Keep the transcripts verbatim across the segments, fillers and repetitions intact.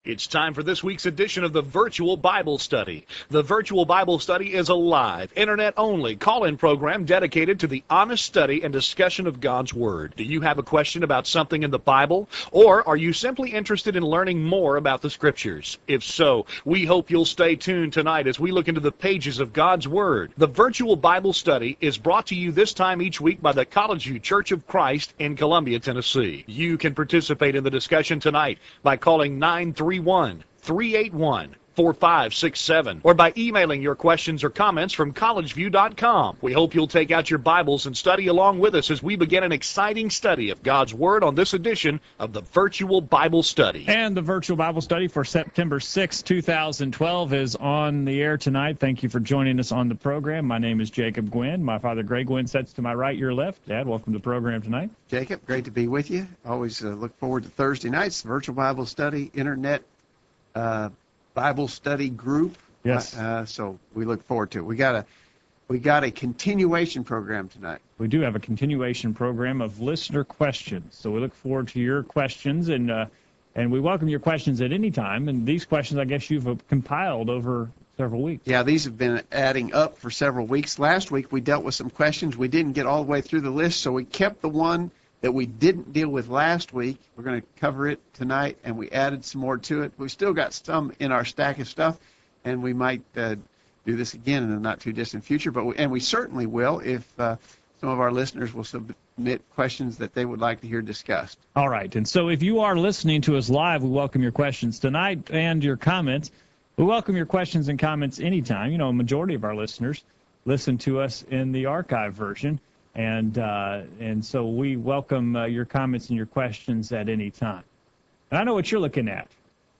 It's time for this week's edition of the Virtual Bible Study. The Virtual Bible Study is a live, internet-only call-in program dedicated to the honest study and discussion of God's Word. Do you have a question about something in the Bible? Or are you simply interested in learning more about the Scriptures? If so, we hope you'll stay tuned tonight as we look into the pages of God's Word. The Virtual Bible Study is brought to you this time each week by the College View Church of Christ in Columbia, Tennessee. You can participate in the discussion tonight by calling nine three one, three eight one, four five six seven or by emailing your questions or comments from college view dot com. We hope you'll take out your Bibles and study along with us as we begin an exciting study of God's Word on this edition of the Virtual Bible Study. And the Virtual Bible Study for September sixth, two thousand twelve is on the air tonight. Thank you for joining us on the program. My name is Jacob Gwynn. My father, Greg Gwynn, sits to my right, your left. Dad, welcome to the program tonight. Jacob, great to be with you. Always uh, look forward to Thursday nights, Virtual Bible Study, Internet uh, Bible Study group. Yes. Uh, so we look forward to it. We got a we got a continuation program tonight. We do have a continuation program of listener questions. So we look forward to your questions, and uh, and we welcome your questions at any time. And these questions, I guess, you've uh, compiled over several weeks. Yeah, these have been adding up for several weeks. Last week we dealt with some questions. We didn't get all the way through the list, so we kept the one that we didn't deal with last week. We're going to cover it tonight, and we added some more to it. We still got some in our stack of stuff, and we might uh, do this again in the not-too-distant future, but we, and we certainly will if uh, some of our listeners will submit questions that they would like to hear discussed. All right, and so if you are listening to us live, we welcome your questions tonight and your comments. We welcome your questions and comments anytime. You know, a majority of our listeners listen to us in the archive version. And uh, and so we welcome uh, your comments and your questions at any time. And I know what you're looking at.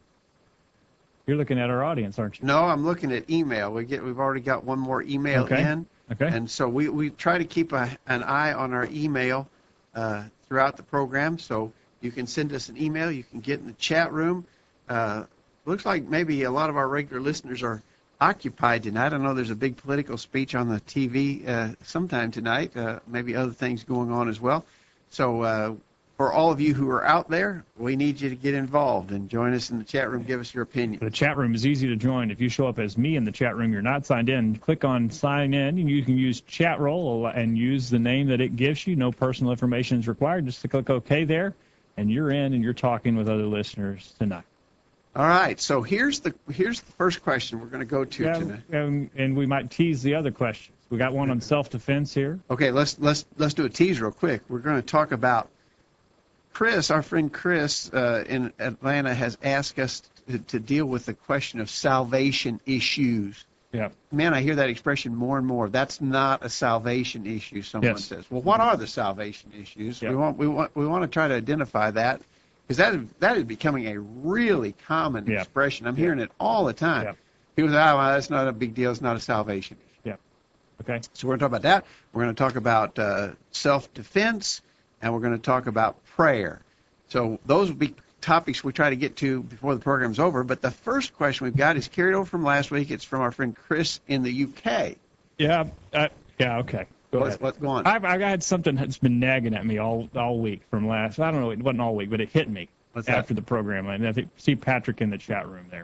You're looking at our audience, aren't you? No, I'm looking at email. We get we've already got one more email okay. in. Okay. And so we, we try to keep a, an eye on our email uh, throughout the program. So you can send us an email. You can get in the chat room. Uh, looks like maybe a lot of our regular listeners are occupied tonight. I know there's a big political speech on the T V uh, sometime tonight, uh, maybe other things going on as well. So uh, for all of you who are out there, we need you to get involved and join us in the chat room. Give us your opinion. The chat room is easy to join. If you show up as me in the chat room, you're not signed in, click on sign in, and you can use chat roll and use the name that it gives you. No personal information is required. Just to click OK there, and you're in and you're talking with other listeners tonight. All right, so here's the here's the first question we're going to go to yeah, tonight. And, and we might tease the other questions. We got one on self-defense here. Okay, let's let's let's do a tease real quick. We're going to talk about Chris, our friend Chris uh, in Atlanta, has asked us to, to deal with the question of salvation issues. Yeah. Man, I hear that expression more and more. That's not a salvation issue, someone yes. says. Well, what are the salvation issues? Yeah. We want we want we want to try to identify that. Because that is, that is becoming a really common yeah. expression. I'm yeah. hearing it all the time. Yeah. People say, oh, well, that's not a big deal. It's not a salvation issue. Yeah. Okay. So we're going to talk about that. We're going to talk about uh, self-defense, and we're going to talk about prayer. So those will be topics we try to get to before the program's over. But the first question we've got is carried over from last week. It's from our friend Chris in the U K. Yeah. Uh, yeah, okay. Go what's, ahead. what's going on? I've, I had something that's been nagging at me all all week from last. I don't know. It wasn't all week, but it hit me What's after that? the program. And I think see Patrick in the chat room there.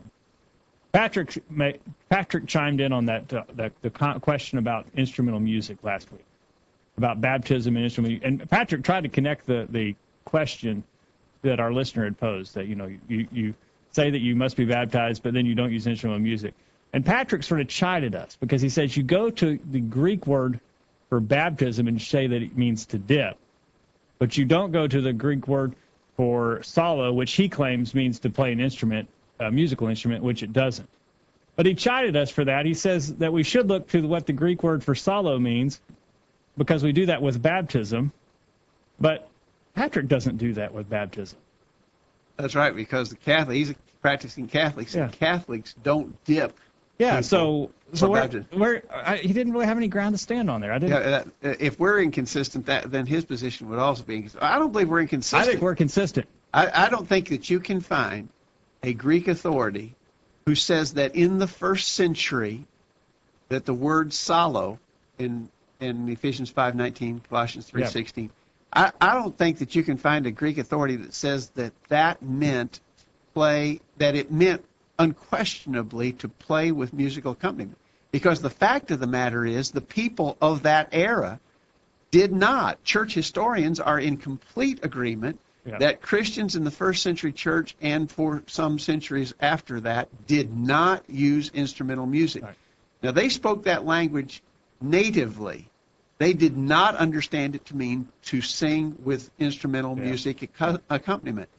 Patrick Patrick chimed in on that uh, that the question about instrumental music last week, about baptism and instrumental. And Patrick tried to connect the the question that our listener had posed, that you know you you say that you must be baptized, but then you don't use instrumental music. And Patrick sort of chided us because he says you go to the Greek word for baptism and say that it means to dip, but you don't go to the Greek word for solo, which he claims means to play an instrument, a musical instrument, which it doesn't. But he chided us for that. He says that we should look to what the Greek word for solo means, because we do that with baptism, but Patrick doesn't do that with baptism. That's right, because the Catholic, he's a practicing Catholic, so Yeah. Catholics don't dip. Yeah, people so so for where, baptism. where I, he didn't really have any ground to stand on there. I didn't. Yeah, that, if we're inconsistent, that then his position would also be inconsistent. I don't believe we're inconsistent. I think we're consistent. I, I don't think that you can find a Greek authority who says that in the first century that the word solo in in Ephesians five nineteen, Colossians three sixteen, I, I don't think that you can find a Greek authority that says that that meant play, that it meant unquestionably to play with musical accompaniment. Because the fact of the matter is, the people of that era did not. Church historians are in complete agreement Yeah. that Christians in the first century church and for some centuries after that did not use instrumental music. Right. Now, they spoke that language natively. They did not understand it to mean to sing with instrumental Yeah. music acco- accompaniment.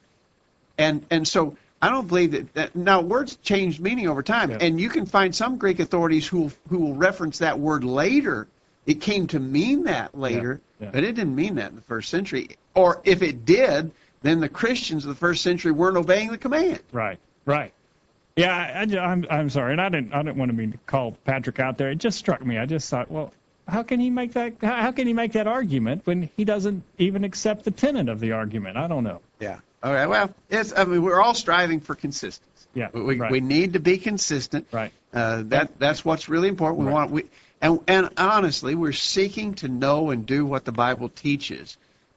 And and so I don't believe that, that now words change meaning over time, Yeah. and you can find some Greek authorities who who will reference that word later. It came to mean that later, Yeah. but it didn't mean that in the first century. Or if it did, then the Christians of the first century weren't obeying the command. Right, right. Yeah, I, I, ju- I'm I'm sorry, and I didn't I didn't want to mean to call Patrick out there. It just struck me. I just thought, well, how can he make that? How, how can he make that argument when he doesn't even accept the tenet of the argument? I don't know. Yeah. All right. Well, it's. I mean, we're all striving for consistency. Yeah, We we, right. we need to be consistent. Right. Uh, that that's what's really important. We Right. want we and and honestly, we're seeking to know and do what the Bible teaches.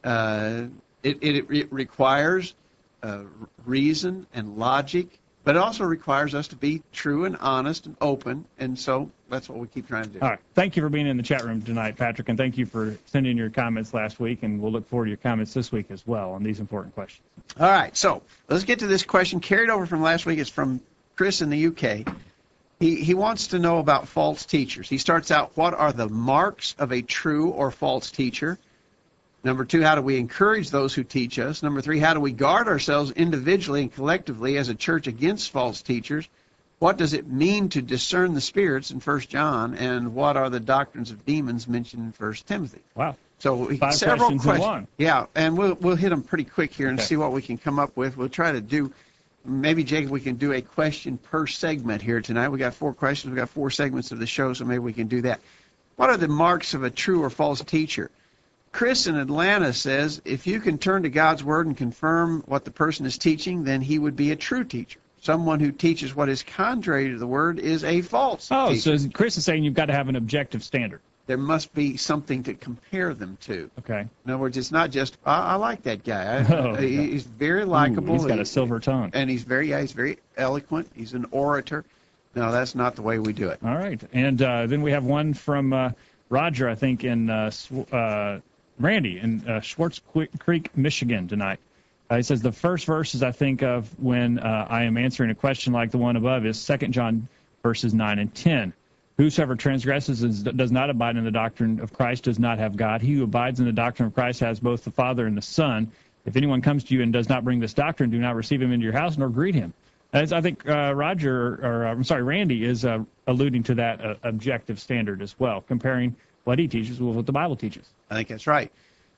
Uh, it, it it requires uh, reason and logic, but it also requires us to be true and honest and open. And so that's what we keep trying to do. All right. Thank you for being in the chat room tonight, Patrick, and thank you for sending your comments last week, and we'll look forward to your comments this week as well on these important questions. All right, so let's get to this question carried over from last week. It's from Chris in the U K. He, he wants to know about false teachers. He starts out, what are the marks of a true or false teacher? Number two, how do we encourage those who teach us? Number three, how do we guard ourselves individually and collectively as a church against false teachers? What does it mean to discern the spirits in First John? And what are the doctrines of demons mentioned in First Timothy? Wow. So we, Five several questions in one. Yeah, and we'll we'll hit them pretty quick here and Okay. see what we can come up with. We'll try to do, maybe Jacob, we can do a question per segment here tonight. We got four questions. We got four segments of the show, so maybe we can do that. What are the marks of a true or false teacher? Chris in Atlanta says, if you can turn to God's word and confirm what the person is teaching, then he would be a true teacher. Someone who teaches what is contrary to the word is a false Oh, teacher. so Chris is saying you've got to have an objective standard. There must be something to compare them to. Okay. In other words, it's not just, I, I like that guy. I, Oh, he- yeah. he's very likable. Ooh, he's got He- a silver tongue. And he's very, yeah, he's very eloquent. He's an orator. No, that's not the way we do it. All right. And uh, then we have one from uh, Roger, I think, in uh, Sw- uh, Randy in uh, Schwartz Creek, Michigan tonight. Uh, he says, the first verses I think of when uh, I am answering a question like the one above is Second John verses nine and ten. Whosoever transgresses and does not abide in the doctrine of Christ does not have God. He who abides in the doctrine of Christ has both the Father and the Son. If anyone comes to you and does not bring this doctrine, do not receive him into your house nor greet him. As I think uh, Roger, or uh, I'm sorry, Randy is uh, alluding to that uh, objective standard as well, comparing what he teaches with what the Bible teaches. I think that's right.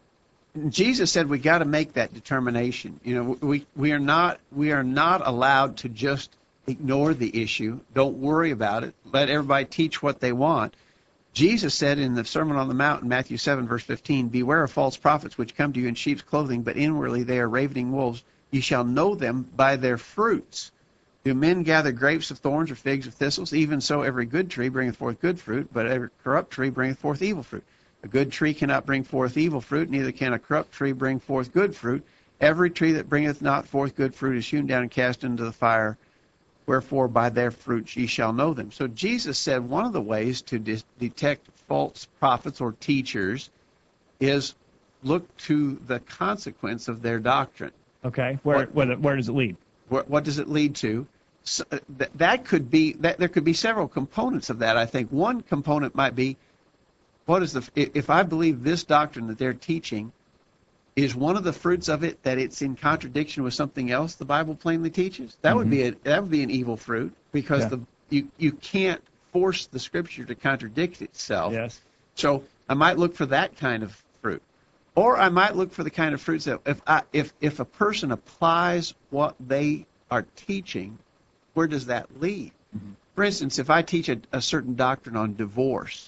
Jesus said we got to make that determination. You know, we we are not we are not allowed to just ignore the issue. Don't worry about it. Let everybody teach what they want. Jesus said in the Sermon on the Mount in Matthew seven, verse fifteen, beware of false prophets which come to you in sheep's clothing, but inwardly they are ravening wolves. You shall know them by their fruits. Do men gather grapes of thorns or figs of thistles? Even so every good tree bringeth forth good fruit, but every corrupt tree bringeth forth evil fruit. A good tree cannot bring forth evil fruit, neither can a corrupt tree bring forth good fruit. Every tree that bringeth not forth good fruit is hewn down and cast into the fire. Wherefore by their fruits ye shall know them. So Jesus said one of the ways to de- detect false prophets or teachers is look to the consequence of their doctrine. Okay. Where What- where, where does it lead? What, what does it lead to? So, uh, th- that could be that there could be several components of that. I think one component might be, what is the i- if I believe this doctrine that they're teaching, is one of the fruits of it that it's in contradiction with something else the Bible plainly teaches? That would be a, that would be an evil fruit, because Yeah. the you you can't force the Scripture to contradict itself. Yes. So I might look for that kind of fruit, or I might look for the kind of fruits that if I if if a person applies what they are teaching, where does that lead? For instance, if I teach a, a certain doctrine on divorce,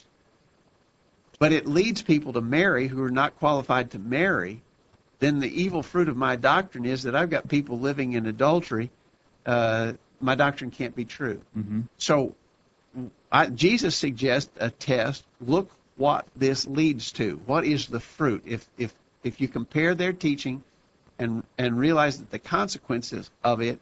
but it leads people to marry who are not qualified to marry, then the evil fruit of my doctrine is that I've got people living in adultery. Uh, my doctrine can't be true. Mm-hmm. So I, Jesus suggests a test. Look what this leads to. What is the fruit? If if if you compare their teaching and and realize that the consequences of it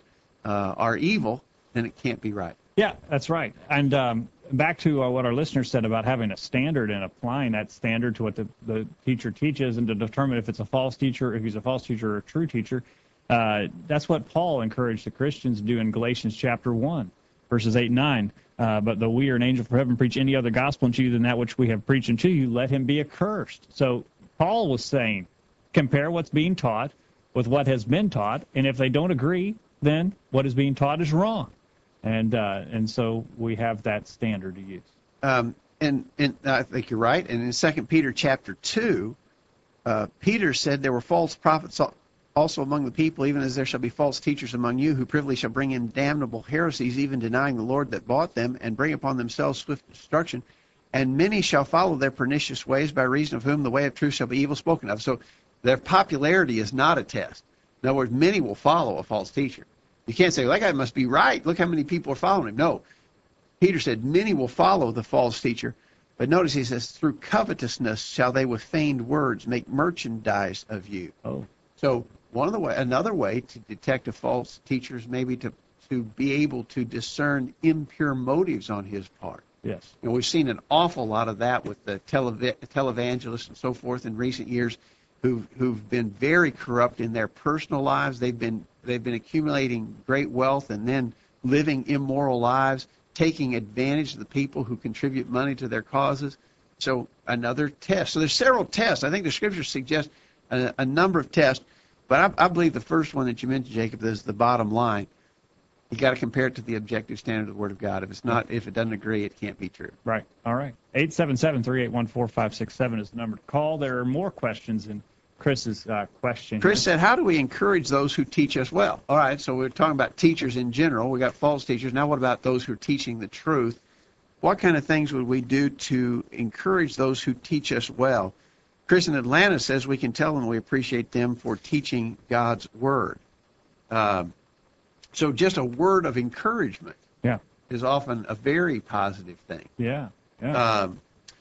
uh, are evil, then it can't be right. Yeah, that's right. And um, back to uh, what our listener said about having a standard and applying that standard to what the, the teacher teaches and to determine if it's a false teacher, if he's a false teacher or a true teacher. Uh, that's what Paul encouraged the Christians to do in Galatians chapter one, verses eight and nine. Uh, but though we or an angel from heaven preach any other gospel unto you than that which we have preached unto you, let him be accursed. So Paul was saying, compare what's being taught with what has been taught, and if they don't agree, then what is being taught is wrong. And uh, and so we have that standard to use. Um, and, and I think you're right. And in Second Peter chapter two, uh, Peter said there were false prophets also among the people, even as there shall be false teachers among you, who privily shall bring in damnable heresies, even denying the Lord that bought them, and bring upon themselves swift destruction. And many shall follow their pernicious ways, by reason of whom the way of truth shall be evil spoken of. So their popularity is not a test. In other words, many will follow a false teacher. You can't say, well, that guy must be right. Look how many people are following him. No. Peter said, many will follow the false teacher. But notice he says, through covetousness shall they with feigned words make merchandise of you. Oh. So one of the way, another way to detect a false teacher is maybe to, to be able to discern impure motives on his part. Yes. You know, we've seen an awful lot of that with the telev- televangelists and so forth in recent years, who've who've been very corrupt in their personal lives. They've been they've been accumulating great wealth and then living immoral lives, taking advantage of the people who contribute money to their causes. So another test. So there's several tests. I think the scriptures suggest a, a number of tests, but I, I believe the first one that you mentioned, Jacob, is the bottom line. You got to compare it to the objective standard of the Word of God. If it's not, if it doesn't agree, it can't be true. Right. All right. eight seven seven, three eight one, four five six seven is the number to call. There are more questions in Chris's uh, question. Chris here. said, how do we encourage those who teach us well? All right, so we're talking about teachers in general. We got false teachers. Now what about those who are teaching the truth? What kind of things would we do to encourage those who teach us well? Chris in Atlanta says we can tell them we appreciate them for teaching God's Word. Um, so just a word of encouragement yeah. is often a very positive thing. Yeah. Yeah. Um,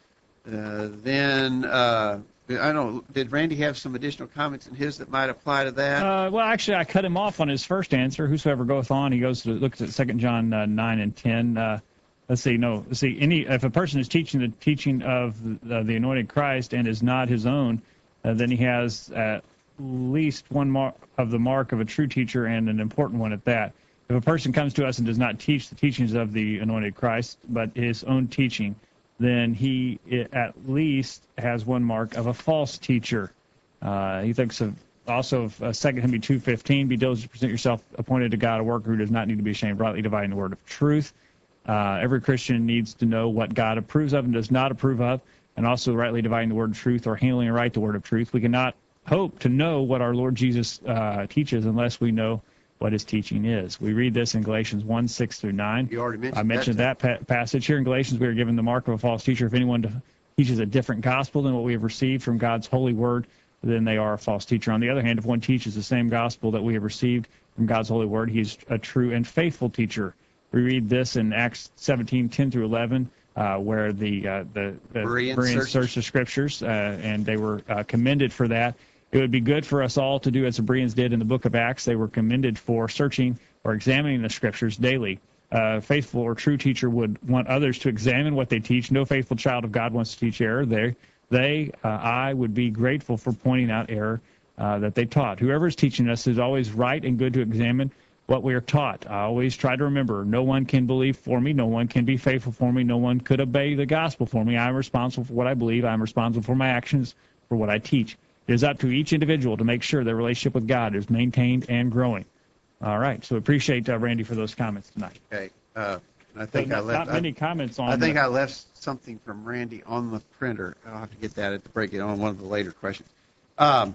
uh, then... Uh, I don't know, did Randy have some additional comments in his that might apply to that? Uh, well, actually, I cut him off on his first answer. Whosoever goeth on, he goes to looks at Second John uh, nine and ten. Uh, let's see, no, let's see. Any if a person is teaching the teaching of the, the anointed Christ and is not his own, uh, then he has at least one mark of the mark of a true teacher, and an important one at that. If a person comes to us and does not teach the teachings of the anointed Christ, but his own teaching, then he at least has one mark of a false teacher. Uh, he thinks of also of uh, Second Timothy two fifteen, be diligent to present yourself appointed to God, a worker who does not need to be ashamed, rightly dividing the word of truth. Uh, every Christian needs to know what God approves of and does not approve of, and also rightly dividing the word of truth or handling aright the word of truth. We cannot hope to know what our Lord Jesus uh, teaches unless we know what his teaching is. We read this in Galatians one, six through nine. You already mentioned I mentioned that, that, pa- passage here in Galatians. We are given the mark of a false teacher. If anyone to, teaches a different gospel than what we have received from God's holy word, then they are a false teacher. On the other hand, if one teaches the same gospel that we have received from God's holy word, he is a true and faithful teacher. We read this in Acts seventeen, ten through eleven, uh, where the, uh, the, the Bereans Bereans searched searched the scriptures, uh, and they were uh, commended for that. It would be good for us all to do as the Bereans did in the book of Acts. They were commended for searching or examining the scriptures daily. A faithful or true teacher would want others to examine what they teach. No faithful child of God wants to teach error. They, they uh, I would be grateful for pointing out error uh, that they taught. Whoever is teaching us is always right and good to examine what we are taught. I always try to remember, no one can believe for me. No one can be faithful for me. No one could obey the gospel for me. I am responsible for what I believe. I am responsible for my actions, for what I teach. It is up to each individual to make sure their relationship with God is maintained and growing. All right. So appreciate uh, Randy for those comments tonight. Okay. Uh, I think so I not, left. not many I, comments on. I think the, I left something from Randy on the printer. I'll have to get that at the break it on one of the later questions. Um,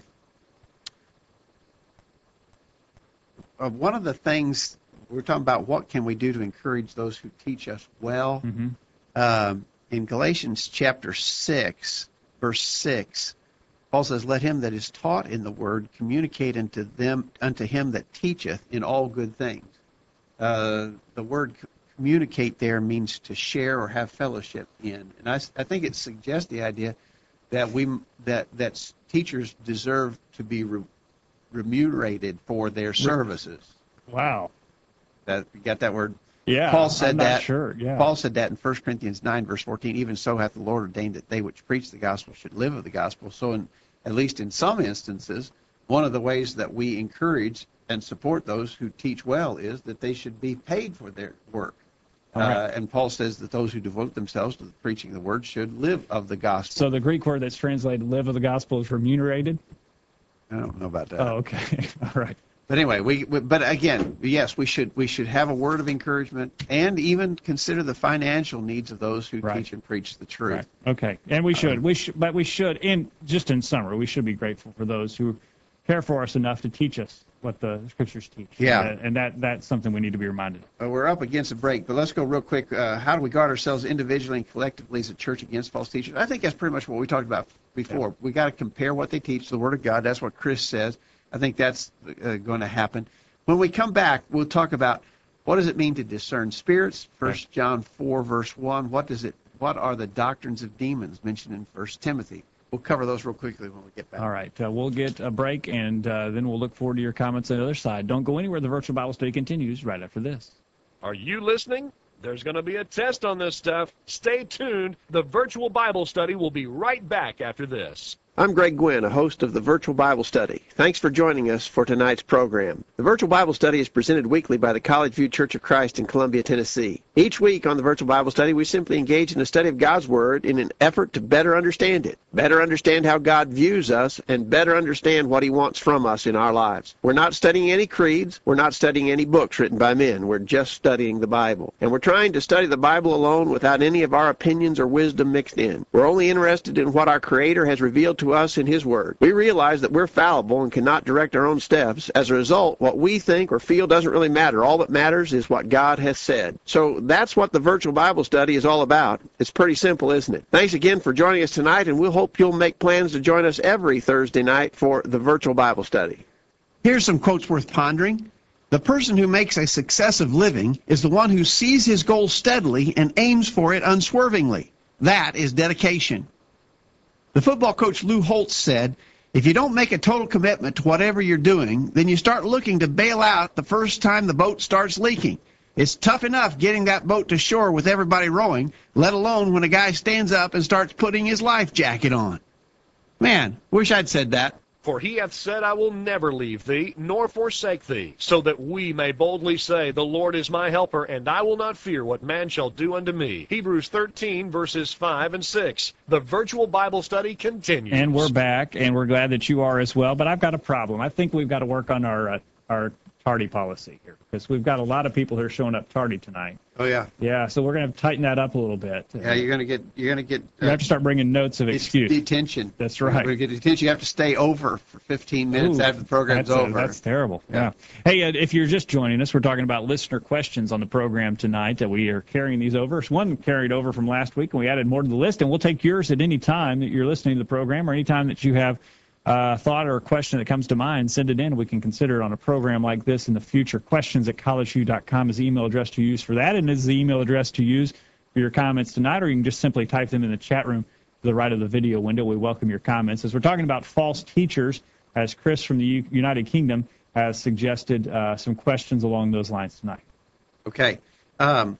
uh, one of the things we're talking about, what can we do to encourage those who teach us well? Mm-hmm. Um, in Galatians chapter six, verse six. Paul says, let him that is taught in the word communicate unto them, unto him that teacheth in all good things. Uh, the word communicate there means to share or have fellowship in. And I, I think it suggests the idea that we that that teachers deserve to be re, remunerated for their services. Wow. That you got that word? Yeah, Paul said I'm not that. sure. Yeah. Paul said that in First Corinthians nine, verse fourteen. Even so hath the Lord ordained that they which preach the gospel should live of the gospel. So, in, at least in some instances, one of the ways that we encourage and support those who teach well is that they should be paid for their work. All right. Uh, and Paul says that those who devote themselves to the preaching of the word should live of the gospel. So the Greek word that's translated "live of the gospel" is remunerated. I don't know about that. Oh, okay. All right. But anyway, we, we but again, yes, we should we should have a word of encouragement and even consider the financial needs of those who Right. teach and preach the truth. Right. Okay. And we should. Um, We should. But we should. In just in summary, we should be grateful for those who care for us enough to teach us what the scriptures teach. Yeah. And, and that that's something we need to be reminded of. Uh, we're up against a break, but let's go real quick. Uh, how do we guard ourselves individually and collectively as a church against false teachers? I think that's pretty much what we talked about before. Yeah. We got to compare what they teach to the Word of God. That's what Chris says. I think that's uh, going to happen. When we come back, we'll talk about what does it mean to discern spirits. First John four, verse one. What does it? What are the doctrines of demons mentioned in First Timothy? We'll cover those real quickly when we get back. All right. Uh, we'll get a break, and uh, then we'll look forward to your comments on the other side. Don't go anywhere. The virtual Bible study continues right after this. Are you listening? There's going to be a test on this stuff. Stay tuned. The virtual Bible study will be right back after this. I'm Greg Gwynn, a host of the Virtual Bible Study. Thanks for joining us for tonight's program. The Virtual Bible Study is presented weekly by the College View Church of Christ in Columbia, Tennessee. Each week on the Virtual Bible Study, we simply engage in a study of God's Word in an effort to better understand it, better understand how God views us, and better understand what He wants from us in our lives. We're not studying any creeds. We're not studying any books written by men. We're just studying the Bible. And we're trying to study the Bible alone without any of our opinions or wisdom mixed in. We're only interested in what our Creator has revealed to us in His Word. We realize that we're fallible and cannot direct our own steps. As a result, what we think or feel doesn't really matter. All that matters is what God has said. So that's what the Virtual Bible Study is all about. It's pretty simple, isn't it? Thanks again for joining us tonight, and we'll hope you'll make plans to join us every Thursday night for the Virtual Bible Study. Here's some quotes worth pondering. The person who makes a success of living is the one who sees his goal steadily and aims for it unswervingly. That is dedication. The football coach Lou Holtz said, if you don't make a total commitment to whatever you're doing, then you start looking to bail out the first time the boat starts leaking. It's tough enough getting that boat to shore with everybody rowing, let alone when a guy stands up and starts putting his life jacket on. Man, wish I'd said that. For he hath said, I will never leave thee, nor forsake thee, so that we may boldly say, the Lord is my helper, and I will not fear what man shall do unto me. Hebrews thirteen, verses five and six. The virtual Bible study continues. And we're back, and we're glad that you are as well. But I've got a problem. I think we've got to work on our uh, our tardy policy here, because we've got a lot of people who are showing up tardy tonight. Oh yeah. Yeah, so we're going to tighten that up a little bit. Yeah, you're gonna get you're gonna get. You have to start bringing notes of It's excuse. detention. That's right. You're gonna get detention. You have to stay over for fifteen minutes Ooh, after the program's that's, uh, over. that's terrible. Yeah. Yeah. Hey, uh, if you're just joining us, we're talking about listener questions on the program tonight. That we are carrying these over. So one carried over from last week, and we added more to the list. And we'll take yours at any time that you're listening to the program, or any time that you have a thought or a question that comes to mind. Send it in. We can consider it on a program like this in the future. Questions at college view dot com is the email address to use for that, and is the email address to use for your comments tonight, or you can just simply type them in the chat room to the right of the video window. We welcome your comments. As we're talking about false teachers, as Chris from the U- United Kingdom has suggested uh, some questions along those lines tonight. Okay. Um,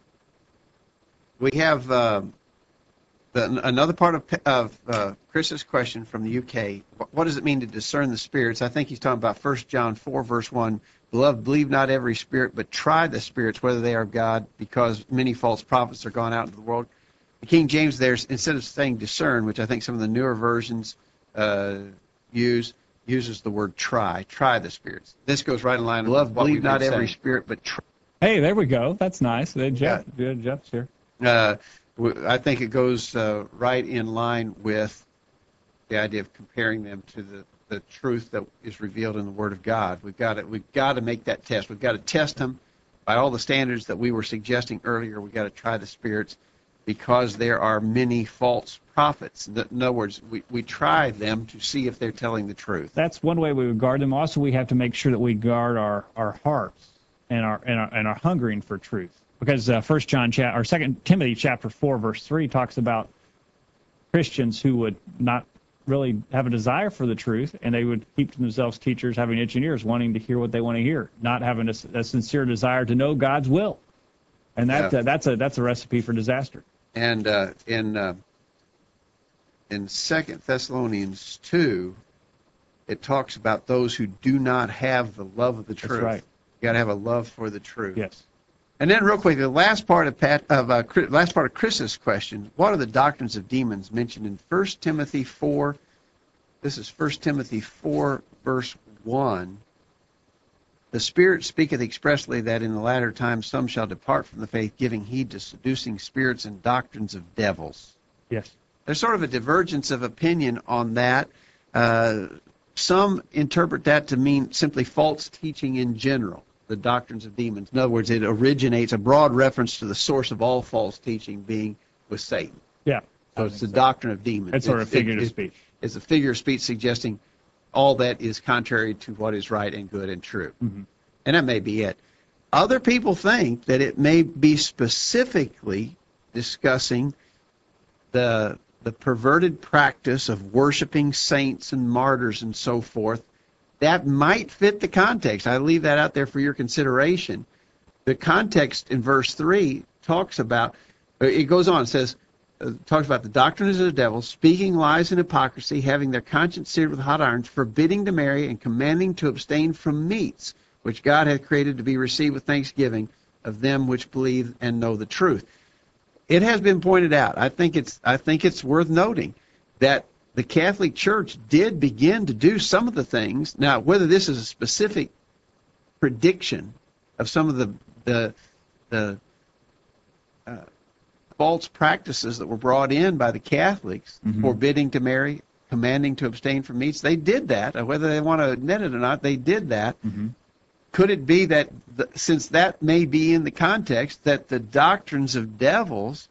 we have uh, the, another part of, of uh, Chris's question from the U K. What, what does it mean to discern the spirits? I think he's talking about First John four, verse one. Beloved, believe not every spirit, but try the spirits, whether they are of God, because many false prophets are gone out into the world. The King James there, instead of saying discern, which I think some of the newer versions uh, use, uses the word try. Try the spirits. This goes right in line with what believe we've not been every saying. Spirit, but try. Hey, there we go. That's nice. Uh, Jeff, yeah. Jeff's here. Uh, w- I think it goes uh, right in line with the idea of comparing them to the, the truth that is revealed in the Word of God. We've got to we've got to make that test. We've got to test them by all the standards that we were suggesting earlier. We've got to try the spirits because there are many false prophets. In other words, we, we try them to see if they're telling the truth. That's one way we would guard them. Also, we have to make sure that we guard our, our hearts and our and our and our hungering for truth. Because uh, First John cha- or Second Timothy chapter four verse three talks about Christians who would not really have a desire for the truth, and they would keep to themselves teachers having itching ears, wanting to hear what they want to hear, not having a, a sincere desire to know God's will. And that Yeah. uh, that's a that's a recipe for disaster. And uh, in uh, in Second Thessalonians two, it talks about those who do not have the love of the truth. That's right. You got to have a love for the truth. Yes. And then, real quick, the last part of Pat of uh, Chris- last part of Chris's question: what are the doctrines of demons mentioned in First Timothy four? This is First Timothy four, verse one. The Spirit speaketh expressly that in the latter times some shall depart from the faith, giving heed to seducing spirits and doctrines of devils. Yes. There's sort of a divergence of opinion on that. Uh, some interpret that to mean simply false teaching in general, the doctrines of demons. In other words, it originates, a broad reference to the source of all false teaching being with Satan. Yeah. So it's the doctrine of demons. It's sort of it- figurative it- speech. It's a figure of speech suggesting all that is contrary to what is right and good and true. Mhm. And that may be it. Other people think that it may be specifically discussing the the perverted practice of worshiping saints and martyrs and so forth. That might fit the context. I leave that out there for your consideration. The context in verse three talks about, it goes on, it says, uh, talks about the doctrines of the devil, speaking lies and hypocrisy, having their conscience seared with hot irons, forbidding to marry, and commanding to abstain from meats, which God hath created to be received with thanksgiving of them which believe and know the truth. It has been pointed out, I think it's I think it's worth noting, that the Catholic Church did begin to do some of the things. Now, whether this is a specific prediction of some of the the, the uh, false practices that were brought in by the Catholics, Mhm. forbidding to marry, commanding to abstain from meats, they did that. Whether they want to admit it or not, they did that. Mhm. Could it be that, the, since that may be in the context, that the doctrines of devils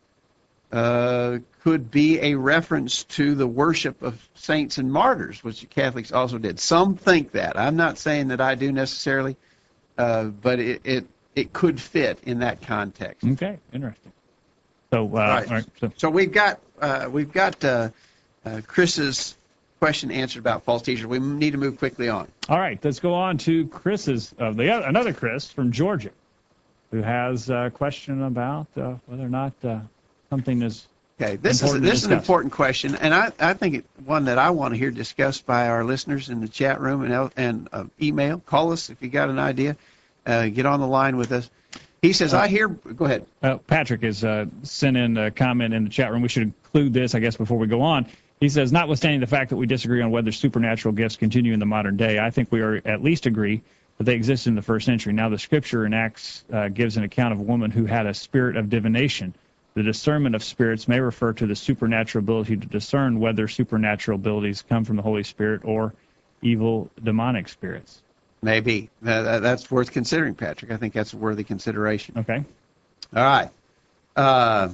uh, could be a reference to the worship of saints and martyrs, which the Catholics also did? Some think that. I'm not saying that I do necessarily, uh, but it, it it could fit in that context. Okay. Interesting. So, uh, Right. all right. So, So we've got uh, we've got uh, uh, Chris's question answered about false teachers. We need to move quickly on. all right. Let's go on to Chris's, uh, the other, another Chris from Georgia, who has a question about uh, whether or not uh, something is. Okay, this is Important to this is an discuss. important question, and I, I think it, one that I want to hear discussed by our listeners in the chat room and el- and uh, email. Call us if you got an idea. Uh, get on the line with us. He says, "I hear." Go ahead. Uh, Patrick has uh, sent in a comment in the chat room. We should include this, I guess, before we go on. He says, notwithstanding the fact that we disagree on whether supernatural gifts continue in the modern day, I think we are at least agree that they existed in the first century. Now, the scripture in Acts uh, gives an account of a woman who had a spirit of divination. The discernment of spirits may refer to the supernatural ability to discern whether supernatural abilities come from the Holy Spirit or evil demonic spirits. Maybe uh, that- that's worth considering, Patrick. I think that's a worthy consideration. Okay? All right. Uh,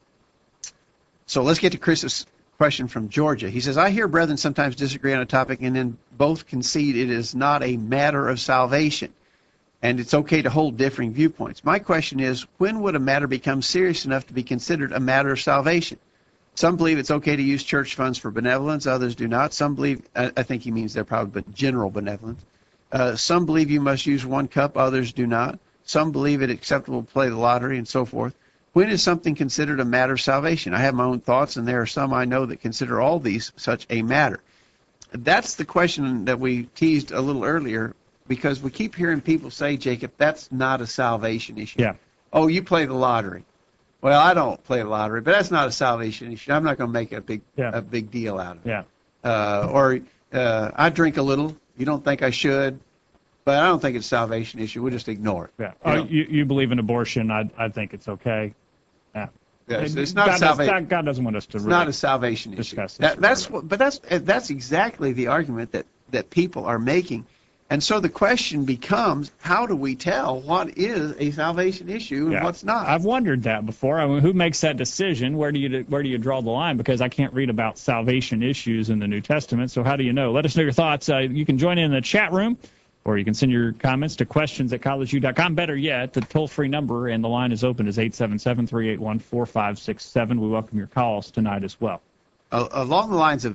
so let's get to Chris's question from Georgia. He says, I hear brethren sometimes disagree on a topic and then both concede it is not a matter of salvation and it's okay to hold differing viewpoints. My question is, when would a matter become serious enough to be considered a matter of salvation? Some believe it's okay to use church funds for benevolence. Others do not. Some believe, I I think he means they're probably general benevolence. Uh, some believe you must use one cup. Others do not. Some believe it acceptable to play the lottery and so forth. When is something considered a matter of salvation? I have my own thoughts, and there are some I know that consider all these such a matter. That's the question that we teased a little earlier, because we keep hearing people say, Jacob, that's not a salvation issue. Yeah. Oh, you play the lottery. Well, I don't play the lottery, but that's not a salvation issue. I'm not going to make a big Yeah. a big deal out of it. Yeah. Uh, or uh, I drink a little. You don't think I should, but I don't think it's a salvation issue. We'll just ignore it. Yeah. You Oh, know? you, you believe in abortion. I, I think it's okay. Yeah. Yeah, it's, it's not God, a does, salvation. God, God doesn't want us to It's really not a salvation issue. discuss this That, that's further. what, but that's that's exactly the argument that that people are making, and so the question becomes, how do we tell what is a salvation issue and Yeah. what's not? I've wondered that before. I mean, who makes that decision? Where do you where do you draw the line? Because I can't read about salvation issues in the New Testament. So how do you know? Let us know your thoughts. Uh, you can join in the chat room, or you can send your comments to questions at college u dot com. Better yet, the toll-free number and the line is open is eight seven seven, three eight one, four five six seven. We welcome your calls tonight as well. Uh, along the lines of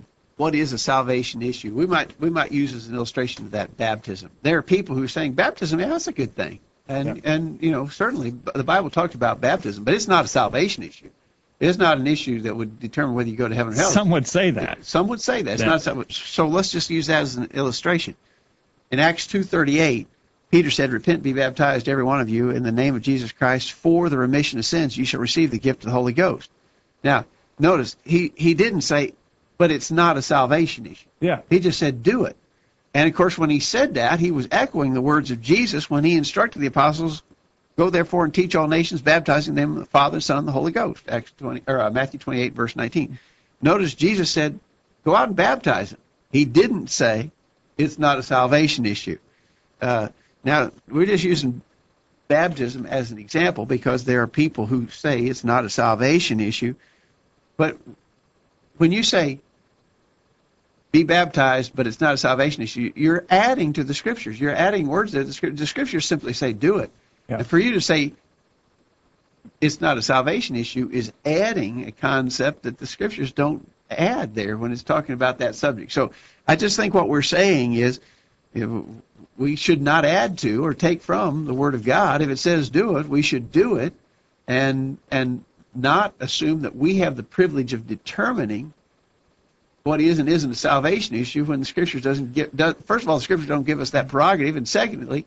what is a salvation issue? We might we might use as an illustration of that baptism. There are people who are saying baptism, yeah, that's a good thing, and Yep. and you know certainly the Bible talked about baptism, but it's not a salvation issue. It's not an issue that would determine whether you go to heaven or hell. Some would say that. Some would say that. It's Yeah. not so, so let's just use that as an illustration. In Acts two thirty-eight, Peter said, "Repent, be baptized, every one of you, in the name of Jesus Christ, for the remission of sins. You shall receive the gift of the Holy Ghost." Now, notice he he didn't say, "But it's not a salvation issue." Yeah. He just said, "Do it." And of course, when he said that, he was echoing the words of Jesus when he instructed the apostles, "Go therefore and teach all nations, baptizing them in the Father, Son, and the Holy Ghost." Acts twenty or uh, Matthew twenty-eight, verse nineteen. Notice Jesus said, "Go out and baptize them." He didn't say it's not a salvation issue. Uh, now we're just using baptism as an example because there are people who say it's not a salvation issue. But when you say be baptized, but it's not a salvation issue, you're adding to the scriptures. You're adding words there. The, script, the scriptures simply say do it. Yeah. And for you to say it's not a salvation issue is adding a concept that the scriptures don't add there when it's talking about that subject. So I just think what we're saying is, you know, we should not add to or take from the Word of God. If it says do it, we should do it, and and not assume that we have the privilege of determining what is and isn't a salvation issue when the Scriptures doesn't give. Does, first of all, the Scriptures don't give us that prerogative, and secondly,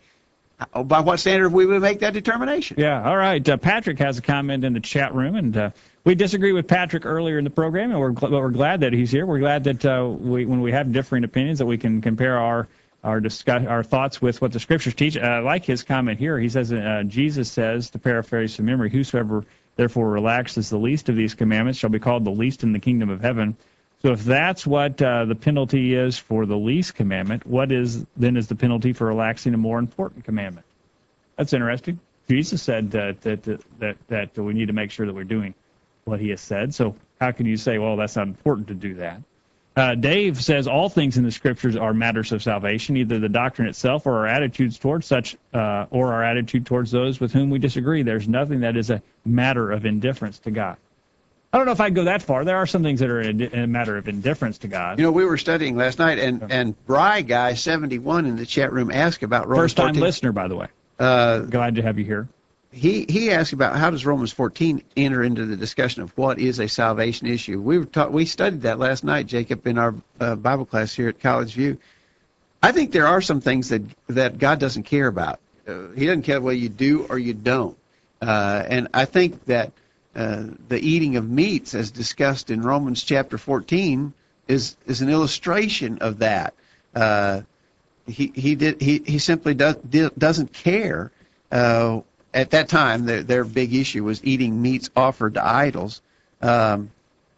by what standard we would make that determination. Yeah, all right. Uh, Patrick has a comment in the chat room, and uh, we disagree with Patrick earlier in the program, and we're, gl- but we're glad that he's here. We're glad that uh, we, when we have differing opinions, that we can compare our our discuss our thoughts with what the Scriptures teach. Uh, I like his comment here. He says, uh, Jesus says, to paraphrase from memory, "Whosoever therefore relaxes the least of these commandments shall be called the least in the kingdom of heaven." So if that's what uh, the penalty is for the least commandment, what is then is the penalty for relaxing a more important commandment? That's interesting. Jesus said that that that that we need to make sure that we're doing what he has said. So how can you say, well, that's not important to do that? Uh, Dave says all things in the Scriptures are matters of salvation, either the doctrine itself or our attitudes towards such, uh, or our attitude towards those with whom we disagree. There's nothing that is a matter of indifference to God. I don't know if I'd go that far. There are some things that are a, a matter of indifference to God. You know, we were studying last night, and and Bry Guy seventy-one in the chat room asked about Romans First-time fourteen. listener, by the way. Uh, Glad to have you here. he he asked about how does Romans fourteen enter into the discussion of what is a salvation issue. We were taught, we studied that last night, Jacob, in our uh, Bible class here at College View. I think there are some things that that God doesn't care about. Uh, he doesn't care whether you do or you don't. Uh, and I think that uh, the eating of meats, as discussed in Romans chapter fourteen, is is an illustration of that. Uh, he he did he he simply does doesn't care. Uh, At that time, their, their big issue was eating meats offered to idols. Um,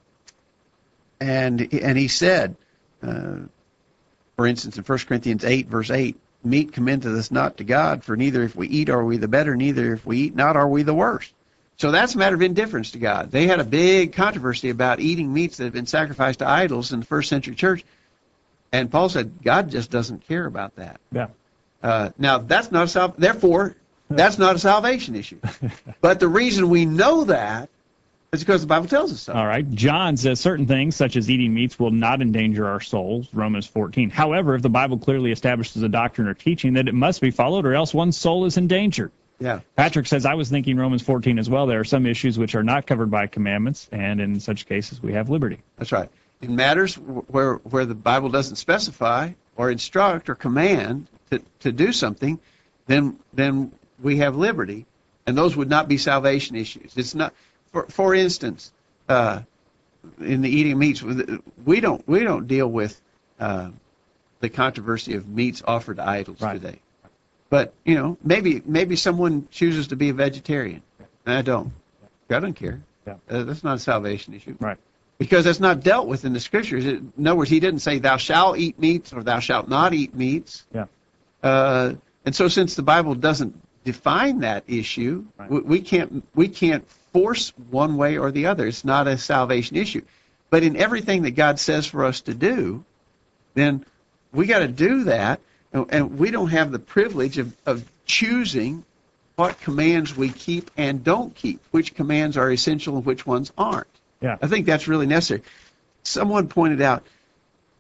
and and he said, uh, for instance, in First Corinthians eight, verse eight, "Meat commendeth us not to God, for neither if we eat are we the better, neither if we eat not are we the worse." So that's a matter of indifference to God. They had a big controversy about eating meats that had been sacrificed to idols in the first century church. And Paul said, God just doesn't care about that. Yeah. Uh, now, that's not a sal- therefore, that's not a salvation issue. But the reason we know that is because the Bible tells us so. All right. John says certain things, such as eating meats, will not endanger our souls, Romans fourteen. However, if the Bible clearly establishes a doctrine or teaching, that it must be followed, or else one's soul is endangered. Yeah. Patrick says, I was thinking Romans fourteen as well. There are some issues which are not covered by commandments, and in such cases we have liberty. That's right. In matters where where the Bible doesn't specify or instruct or command to, to do something, then then we have liberty, and those would not be salvation issues. It's not, for for instance, uh, in the eating of meats, we don't we don't deal with uh, the controversy of meats offered to idols Right. today. But you know, maybe maybe someone chooses to be a vegetarian, and I don't. God doesn't care. Yeah. Uh, that's not a salvation issue. Right. Because it's not dealt with in the Scriptures. It, in other words, he didn't say, "Thou shalt eat meats" or "Thou shalt not eat meats." Yeah. Uh, and so, since the Bible doesn't define that issue, Right. we, we can't we can't force one way or the other. It's not a salvation issue. But in everything that God says for us to do, then we got to do that, and, and we don't have the privilege of, of choosing what commands we keep and don't keep, which commands are essential and which ones aren't. Yeah. I think that's really necessary. Someone pointed out,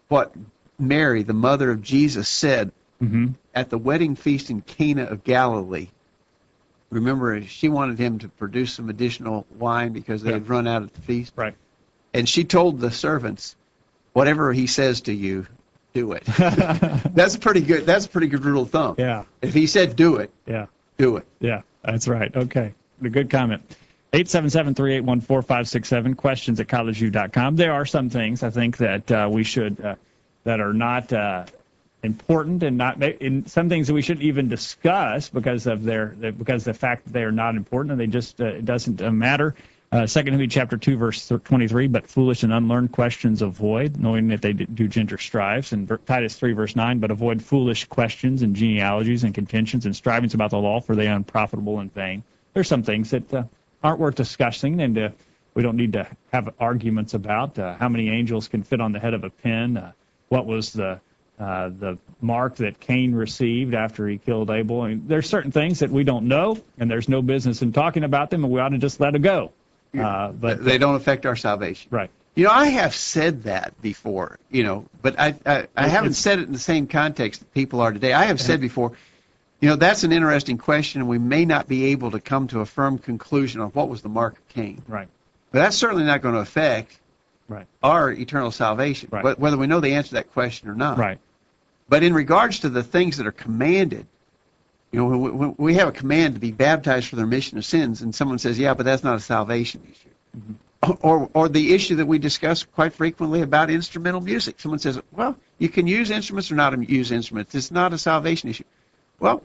what Mary, the mother of Jesus, said Mm-hmm. at the wedding feast in Cana of Galilee. Remember, she wanted him to produce some additional wine because they Yeah. had run out at the feast. Right. And she told the servants, whatever he says to you, do it. That's pretty good. That's a pretty good rule of thumb. Yeah. If he said do it, Yeah. do it. Yeah. That's right. Okay. A good comment. eight seven seven, three eight one, four five six seven, questions at collegeview dot com. There are some things I think that uh, we should, uh, that are not uh, important and not, in some things that we shouldn't even discuss because of their, because of the fact that they are not important and they just, uh, it doesn't uh, matter. Uh, Second Timothy chapter two, verse twenty-three, but foolish and unlearned questions avoid, knowing that they do gender strives. And Titus three, verse nine, but avoid foolish questions and genealogies and contentions and strivings about the law, for they are unprofitable and vain. There's some things that uh, aren't worth discussing, and uh, we don't need to have arguments about uh, how many angels can fit on the head of a pin, uh, what was the uh, the mark that Cain received after he killed Abel. I mean, there's certain things that we don't know, and there's no business in talking about them, and we ought to just let it go. Uh, but They don't affect our salvation. Right. You know, I have said that before, you know, but I, I, I haven't It's- said it in the same context that people are today. I have said before, you know, that's an interesting question, and we may not be able to come to a firm conclusion on what was the mark of Cain. Right. But that's certainly not going to affect Right. our eternal salvation, Right. wh- whether we know the answer to that question or not. Right. But in regards to the things that are commanded, you know, when we, we have a command to be baptized for the remission of sins, and someone says, yeah, but that's not a salvation issue. Mm-hmm. Or, or the issue that we discuss quite frequently about instrumental music. Someone says, well, you can use instruments or not use instruments. It's not a salvation issue. Well,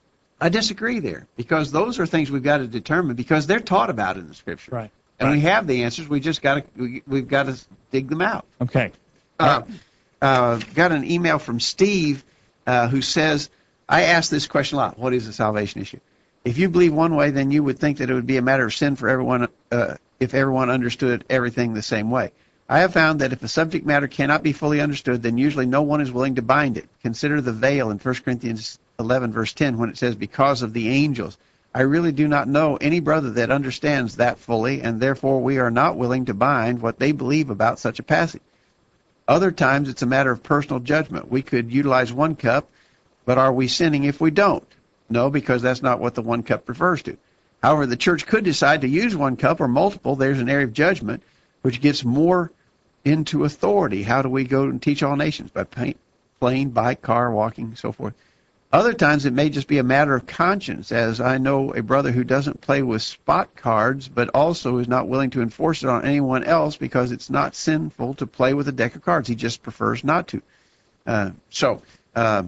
I disagree there, because those are things we've got to determine because they're taught about in the Scripture. Right. And Right. we have the answers. We just got to, we, we've got to dig them out. Okay. Uh, uh, got an email from Steve uh, who says, I ask this question a lot. What is a salvation issue? If you believe one way, then you would think that it would be a matter of sin for everyone uh, if everyone understood everything the same way. I have found that if a subject matter cannot be fully understood, then usually no one is willing to bind it. Consider the veil in First Corinthians eleven, verse ten, when it says, because of the angels. I really do not know any brother that understands that fully, and therefore we are not willing to bind what they believe about such a passage. Other times it's a matter of personal judgment. We could utilize one cup, but are we sinning if we don't? No, because that's not what the one cup refers to. However, the church could decide to use one cup or multiple. There's an area of judgment which gets more into authority. How do we go and teach all nations? By plane, bike, car, walking, so forth. Other times it may just be a matter of conscience, as I know a brother who doesn't play with spot cards, but also is not willing to enforce it on anyone else because it's not sinful to play with a deck of cards. He just prefers not to. Uh, so uh,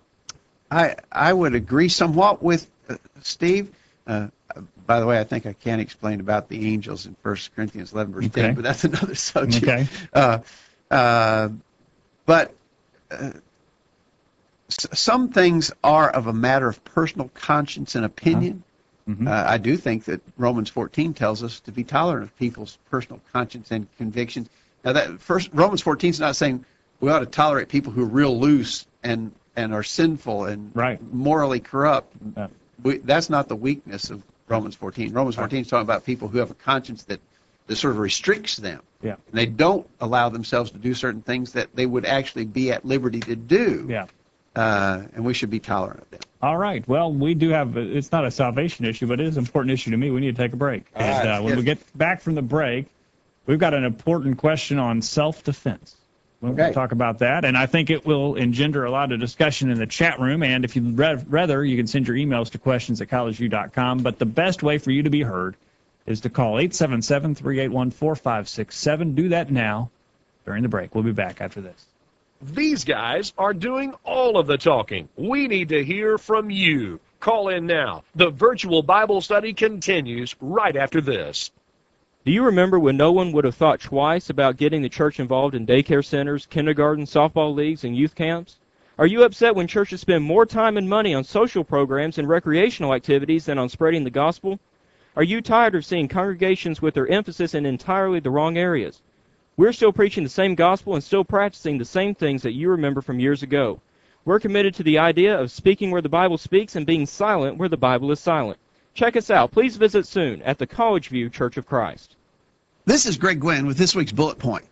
I I would agree somewhat with uh, Steve. Uh, by the way, I think I can explain about the angels in First Corinthians eleven, verse Okay. ten, but that's another subject. Okay. Uh, uh, but uh, s- some things are of a matter of personal conscience and opinion. Mhm. Uh, I do think that Romans fourteen tells us to be tolerant of people's personal conscience and convictions. Now, that first Romans fourteen is not saying we ought to tolerate people who are real loose and and are sinful and Right. morally corrupt. Yeah. We, that's not the weakness of Romans fourteen. Romans fourteen is talking about people who have a conscience that, that sort of restricts them. Yeah. And they don't allow themselves to do certain things that they would actually be at liberty to do. Yeah. Uh, and we should be tolerant of them. All right. Well, we do have, it's not a salvation issue, but it is an important issue to me. We need to take a break. All and right, uh, when yes. we get back from the break, we've got an important question on self-defense. We'll Okay. talk about that, and I think it will engender a lot of discussion in the chat room. And if you'd ra- rather, you can send your emails to questions at collegeview dot com. But the best way for you to be heard is to call eight seven seven, three eight one, four five six seven. Do that now during the break. We'll be back after this. These guys are doing all of the talking. We need to hear from you. Call in now. The virtual Bible study continues right after this. Do you remember when no one would have thought twice about getting the church involved in daycare centers, kindergarten, softball leagues, and youth camps? Are you upset when churches spend more time and money on social programs and recreational activities than on spreading the gospel? Are you tired of seeing congregations with their emphasis in entirely the wrong areas? We're still preaching the same gospel and still practicing the same things that you remember from years ago. We're committed to the idea of speaking where the Bible speaks and being silent where the Bible is silent. Check us out. Please visit soon at the College View Church of Christ. This is Greg Gwynn with this week's Bullet Point.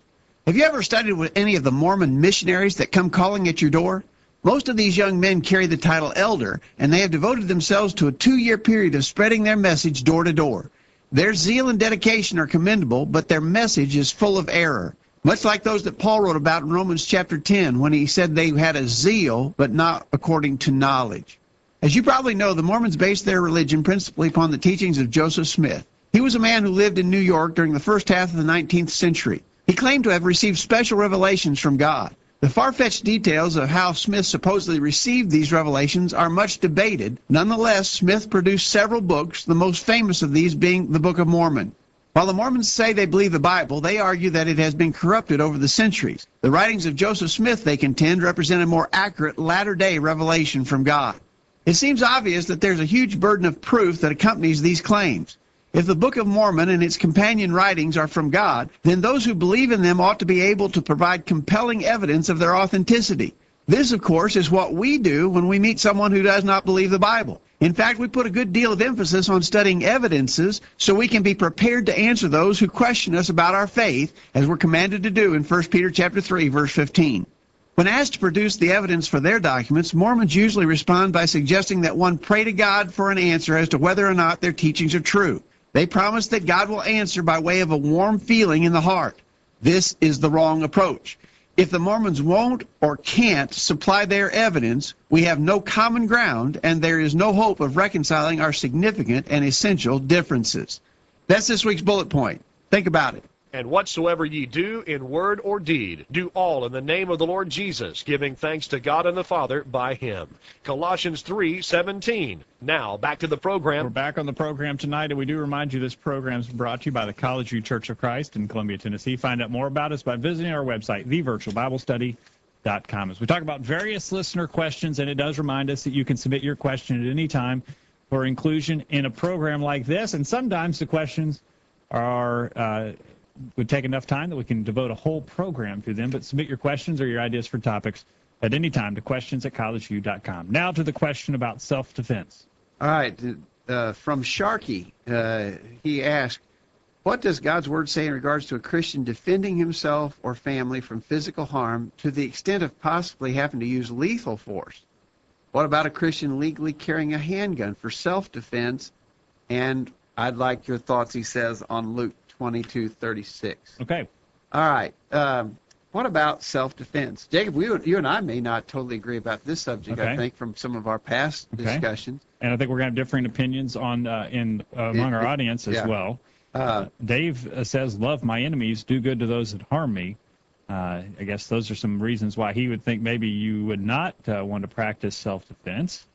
Have you ever studied with any of the Mormon missionaries that come calling at your door? Most of these young men carry the title elder, and they have devoted themselves to a two-year period of spreading their message door to door. Their zeal and dedication are commendable, but their message is full of error, much like those that Paul wrote about in Romans chapter ten when he said they had a zeal, but not according to knowledge. As you probably know, the Mormons based their religion principally upon the teachings of Joseph Smith. He was a man who lived in New York during the first half of the nineteenth century. He claimed to have received special revelations from God. The far-fetched details of how Smith supposedly received these revelations are much debated. Nonetheless, Smith produced several books, the most famous of these being the Book of Mormon. While the Mormons say they believe the Bible, they argue that it has been corrupted over the centuries. The writings of Joseph Smith, they contend, represent a more accurate latter-day revelation from God. It seems obvious that there's a huge burden of proof that accompanies these claims. If the Book of Mormon and its companion writings are from God, then those who believe in them ought to be able to provide compelling evidence of their authenticity. This, of course, is what we do when we meet someone who does not believe the Bible. In fact, we put a good deal of emphasis on studying evidences so we can be prepared to answer those who question us about our faith, as we're commanded to do in First Peter chapter three, verse fifteen. When asked to produce the evidence for their documents, Mormons usually respond by suggesting that one pray to God for an answer as to whether or not their teachings are true. They promise that God will answer by way of a warm feeling in the heart. This is the wrong approach. If the Mormons won't or can't supply their evidence, we have no common ground, and there is no hope of reconciling our significant and essential differences. That's this week's bullet point. Think about it. And whatsoever ye do in word or deed, do all in the name of the Lord Jesus, giving thanks to God and the Father by him. Colossians three seventeen. Now, back to the program. We're back on the program tonight, and we do remind you this program is brought to you by the College View Church of Christ in Columbia, Tennessee. Find out more about us by visiting our website, the virtual bible study dot com. As we talk about various listener questions, and it does remind us that you can submit your question at any time for inclusion in a program like this, and sometimes the questions are... Uh, would take enough time that we can devote a whole program to them, but submit your questions or your ideas for topics at any time to questions at college view dot com. Now to the question about self-defense. All right, uh, from Sharky, uh, he asked, what does God's Word say in regards to a Christian defending himself or family from physical harm to the extent of possibly having to use lethal force? What about a Christian legally carrying a handgun for self-defense? And I'd like your thoughts, he says, on Luke twenty-two thirty-six. Okay. All right. Um, what about self-defense? Jacob, we, you and I may not totally agree about this subject, Okay. I think, from some of our past Okay. discussions. And I think we're going to have differing opinions on uh, in uh, among our audience as Yeah. well. Uh, Uh, Dave uh, says, love my enemies, do good to those that harm me. Uh, I guess those are some reasons why he would think maybe you would not uh, want to practice self-defense.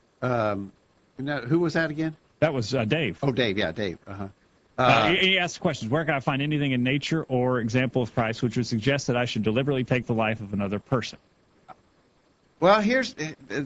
um, now, who was that again? That was uh, Dave. Oh, Dave. Yeah, Dave. Uh-huh. Uh, Uh, he, he asked questions. Where can I find anything in nature or example of Christ which would suggest that I should deliberately take the life of another person? well, here's, uh,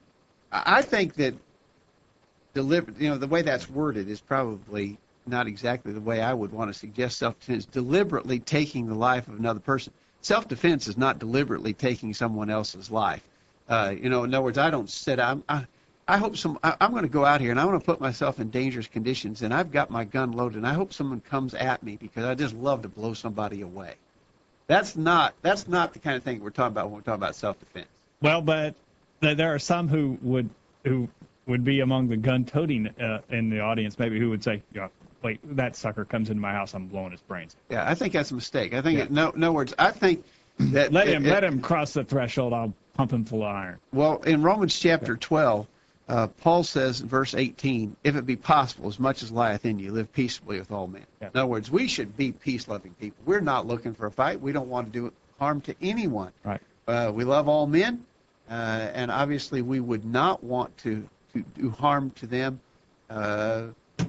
I think that deliberate, you know, the way that's worded is probably not exactly the way I would want to suggest self-defense. Deliberately taking the life of another person. Self-defense is not deliberately taking someone else's life. Uh, you know, in other words, I don't sit. I'm, I, I hope some. I, I'm going to go out here and I want to put myself in dangerous conditions, and I've got my gun loaded, and I hope someone comes at me because I just love to blow somebody away. That's not. That's not the kind of thing we're talking about when we're talking about self-defense. Well, but th- there are some who would who would be among the gun-toting uh, in the audience, maybe who would say, yeah, wait, that sucker comes into my house, I'm blowing his brains. Yeah, I think that's a mistake. I think, Yeah. it, no, no words. I think that Let him it- let him cross the threshold. I'll pump him full of iron. Well, in Romans chapter twelve, uh, Paul says in verse eighteen, if it be possible, as much as lieth in you, live peaceably with all men. Yeah. In other words, we should be peace-loving people. We're not looking for a fight. We don't want to do harm to anyone. Right. Uh, we love all men, uh, and obviously we would not want to, to do harm to them uh,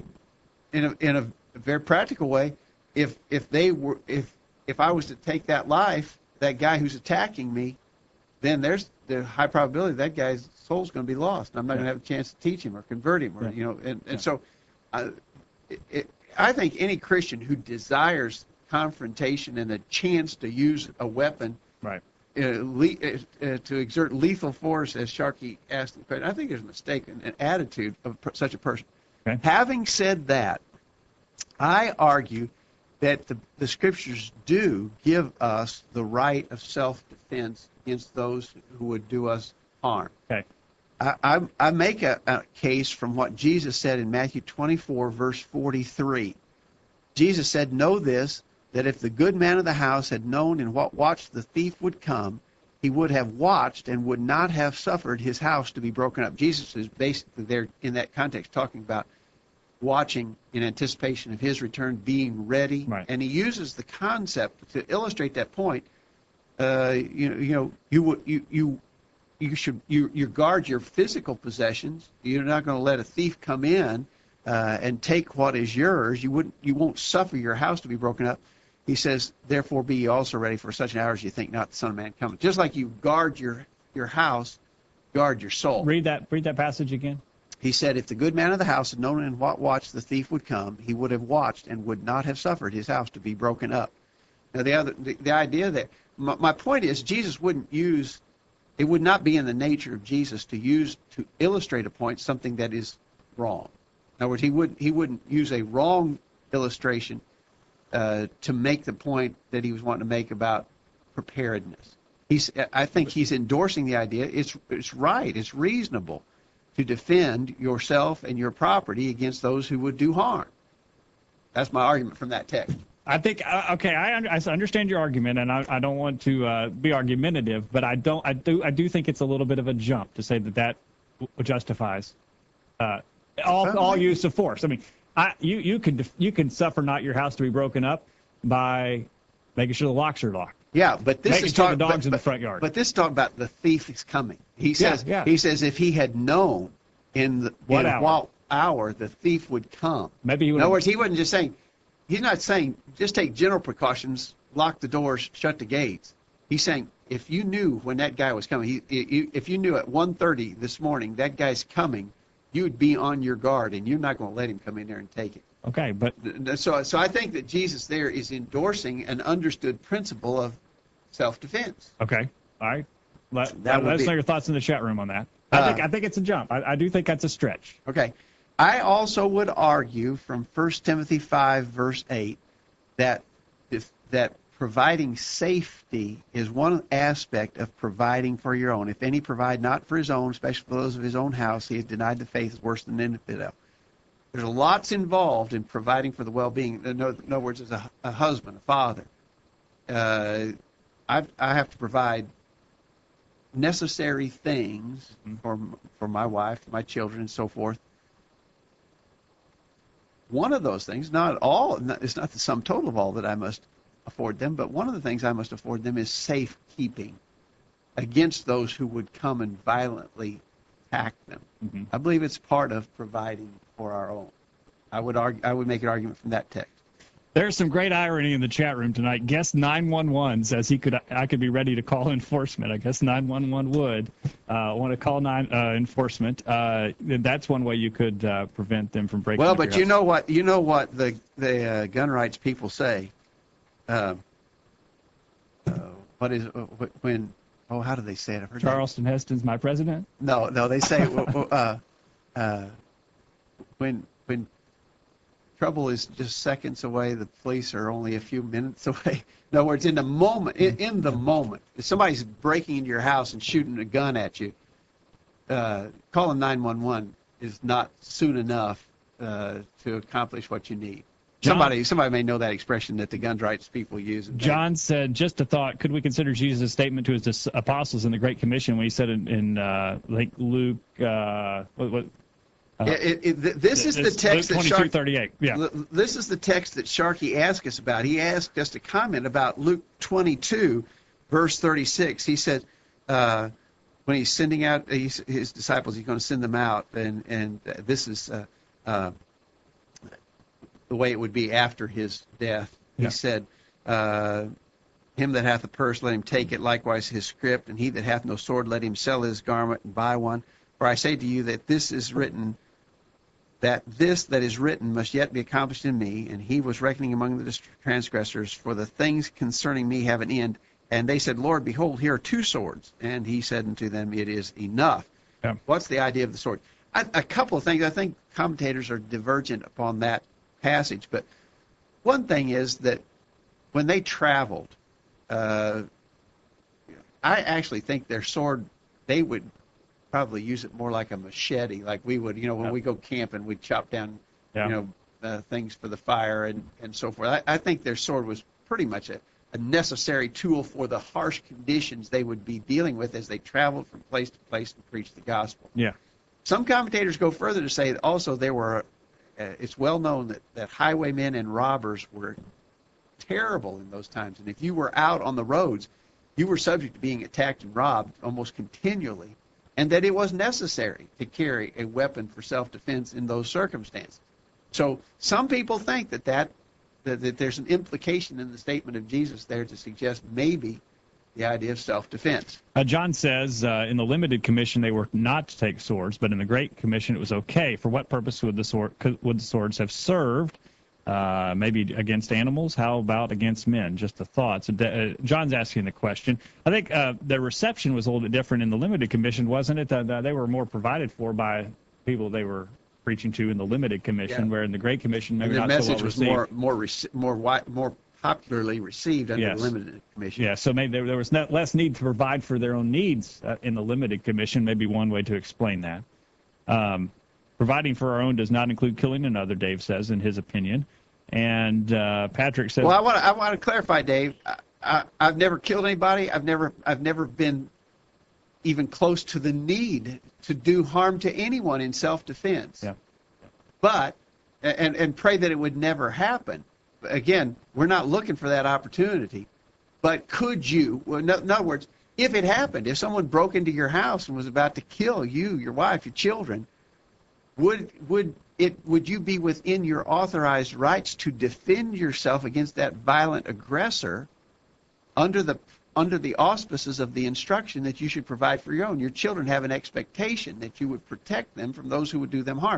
in a, in a very practical way. If if they were if if I was to take that life, that guy who's attacking me, then there's the high probability that guy's soul's going to be lost. I'm not Yeah. going to have a chance to teach him or convert him, or Yeah. you know. And, and Yeah. so, I, it, it, I think any Christian who desires confrontation and a chance to use a weapon, Right. uh, le- uh, uh, to exert lethal force, as Sharkey asked the question, I think there's a mistake in an attitude of per- such a person. Okay. Having said that, I argue that the, the scriptures do give us the right of self-defense against those who would do us harm. Okay. I, I, I make a, a case from what Jesus said in Matthew twenty-four, verse forty-three. Jesus said, "Know this, that if the good man of the house had known in what watch the thief would come, he would have watched and would not have suffered his house to be broken up." Jesus is basically there in that context talking about watching in anticipation of his return, being ready. Right. And he uses the concept to illustrate that point. Uh, you know, you know, you would you you you should you you guard your physical possessions. You're not going to let a thief come in uh, and take what is yours. You wouldn't you won't suffer your house to be broken up. He says, "Therefore be ye also ready, for such an hour as you think not the Son of Man cometh." Just like you guard your your house, guard your soul. Read that. Read that passage again. He said, "If the good man of the house had known in what watch the thief would come, he would have watched and would not have suffered his house to be broken up." Now, the other, the, the idea that my, my point is, Jesus wouldn't use. It would not be in the nature of Jesus to use to illustrate a point something that is wrong. In other words, he would he wouldn't use a wrong illustration uh, to make the point that he was wanting to make about preparedness. He's. I think he's endorsing the idea. It's it's right. It's reasonable to defend yourself and your property against those who would do harm. That's my argument from that text. I think uh, okay. I, un- I understand your argument, and I, I don't want to uh, be argumentative, but I don't. I do. I do think it's a little bit of a jump to say that that justifies uh, all Well, all maybe. use of force. I mean, I you you can def- you can suffer not your house to be broken up by making sure the locks are locked. Yeah, but this Making is sure talking the dogs but, in the but- front yard. But this is talking about the thief is coming. He says. yeah. He says if he had known in the What in hour? what hour the thief would come. Maybe he In would. other words, he wasn't just saying. He's not saying just take general precautions, lock the doors, shut the gates. He's saying if you knew when that guy was coming, he, he, if you knew at one thirty this morning that guy's coming, you would be on your guard, and you're not going to let him come in there and take it. Okay, but So, so I think that Jesus there is endorsing an understood principle of self-defense. okay, all right. Let, That would let us be- know your thoughts in the chat room on that. I Uh, think I think it's a jump. I, I do think that's a stretch. Okay. I also would argue from First Timothy five, verse eight, that if, that providing safety is one aspect of providing for your own. If any provide not for his own, especially for those of his own house, he has denied the faith, is worse than an infidel. There's lots involved in providing for the well-being. In other, in other words, as a, a husband, a father, uh, I, I have to provide necessary things for for my wife, my children, and so forth. One of those things, not all, it's not the sum total of all that I must afford them, but one of the things I must afford them is safekeeping against those who would come and violently attack them. Mhm. I believe it's part of providing for our own. I would argue, I would make an argument from that text. There's some great irony in the chat room tonight. Guest nine one one says he could I could be ready to call enforcement. I guess nine one one would uh, want to call nine uh, enforcement. Uh, that's one way you could uh, prevent them from breaking. Well, up but your you house. know what you know what the the uh, gun rights people say. Uh, uh, what is uh, wh- when? Oh, how do they say it? I've heard that. Charleston Heston's my president. No, no, they say uh, uh, when when trouble is just seconds away, the police are only a few minutes away. In other words, in the moment, in, in the moment, if somebody's breaking into your house and shooting a gun at you, uh, calling nine one one is not soon enough uh, to accomplish what you need. John- Somebody, somebody may know that expression that the gun rights people use. and they- John said, just a thought, could we consider Jesus' statement to his dis- apostles in the Great Commission when he said in, in uh, like Luke, uh, what, what, uh, It- it- it- th- this is the it's text that Luke Shark, twenty-two thirty-eight. Yeah. L- This is the text that Sharkey asked us about. He asked us to comment about Luke twenty-two, verse thirty-six. He said, uh, when he's sending out his, his disciples, he's going to send them out, and and uh, this is uh, uh, the way it would be after his death. He Yeah. said, uh, "Him that hath a purse, let him take it; likewise his script. And he that hath no sword, let him sell his garment and buy one. For I say to you that this is written." that this that is written must yet be accomplished in me. And he was reckoning among the transgressors, for the things concerning me have an end. And they said, Lord, behold, here are two swords. And he said unto them, it is enough. Yeah. What's the idea of the sword? I, a couple of things. I think commentators are divergent upon that passage, but one thing is that when they traveled, uh, I actually think their sword, they would probably use it more like a machete, like we would, you know, when Yeah. we go camping, we'd chop down, Yeah. you know, uh, things for the fire and, and so forth. I, I think their sword was pretty much a, a necessary tool for the harsh conditions they would be dealing with as they traveled from place to place to preach the gospel. Yeah. Some commentators go further to say that also there were, uh, it's well known that, that highwaymen and robbers were terrible in those times. And if you were out on the roads, you were subject to being attacked and robbed almost continually, and that it was necessary to carry a weapon for self-defense in those circumstances. So some people think that, that, that, that there's an implication in the statement of Jesus there to suggest maybe the idea of self-defense. Uh, John says uh, in the limited commission they were not to take swords, but in the Great Commission it was okay. For what purpose would the sword could, would the swords have served? Uh, maybe against animals? How about against men? Just a thought. So uh, John's asking the question. I think uh, the reception was a little bit different in the limited commission, wasn't it? Uh, they were more provided for by people they were preaching to in the limited commission, Yeah. where in the Great Commission maybe And the not so message well was received. more more rec- more wi- more popularly received under Yes. the limited commission. Yeah, so maybe there, there was not, less need to provide for their own needs uh, in the limited commission. Maybe one way to explain that. Um, providing for our own does not include killing another, Dave says, in his opinion. And uh, Patrick says, Well, I want to I want to clarify, Dave. I, I, I've never killed anybody. I've never I've never been even close to the need to do harm to anyone in self-defense. Yeah. But and and pray that it would never happen. Again, we're not looking for that opportunity. But could you? Well, no, in other words, if it happened, if someone broke into your house and was about to kill you, your wife, your children, would would it would you be within your authorized rights to defend yourself against that violent aggressor under the under the auspices of the instruction that you should provide for your own? Your children have an expectation that you would protect them from those who would do them harm.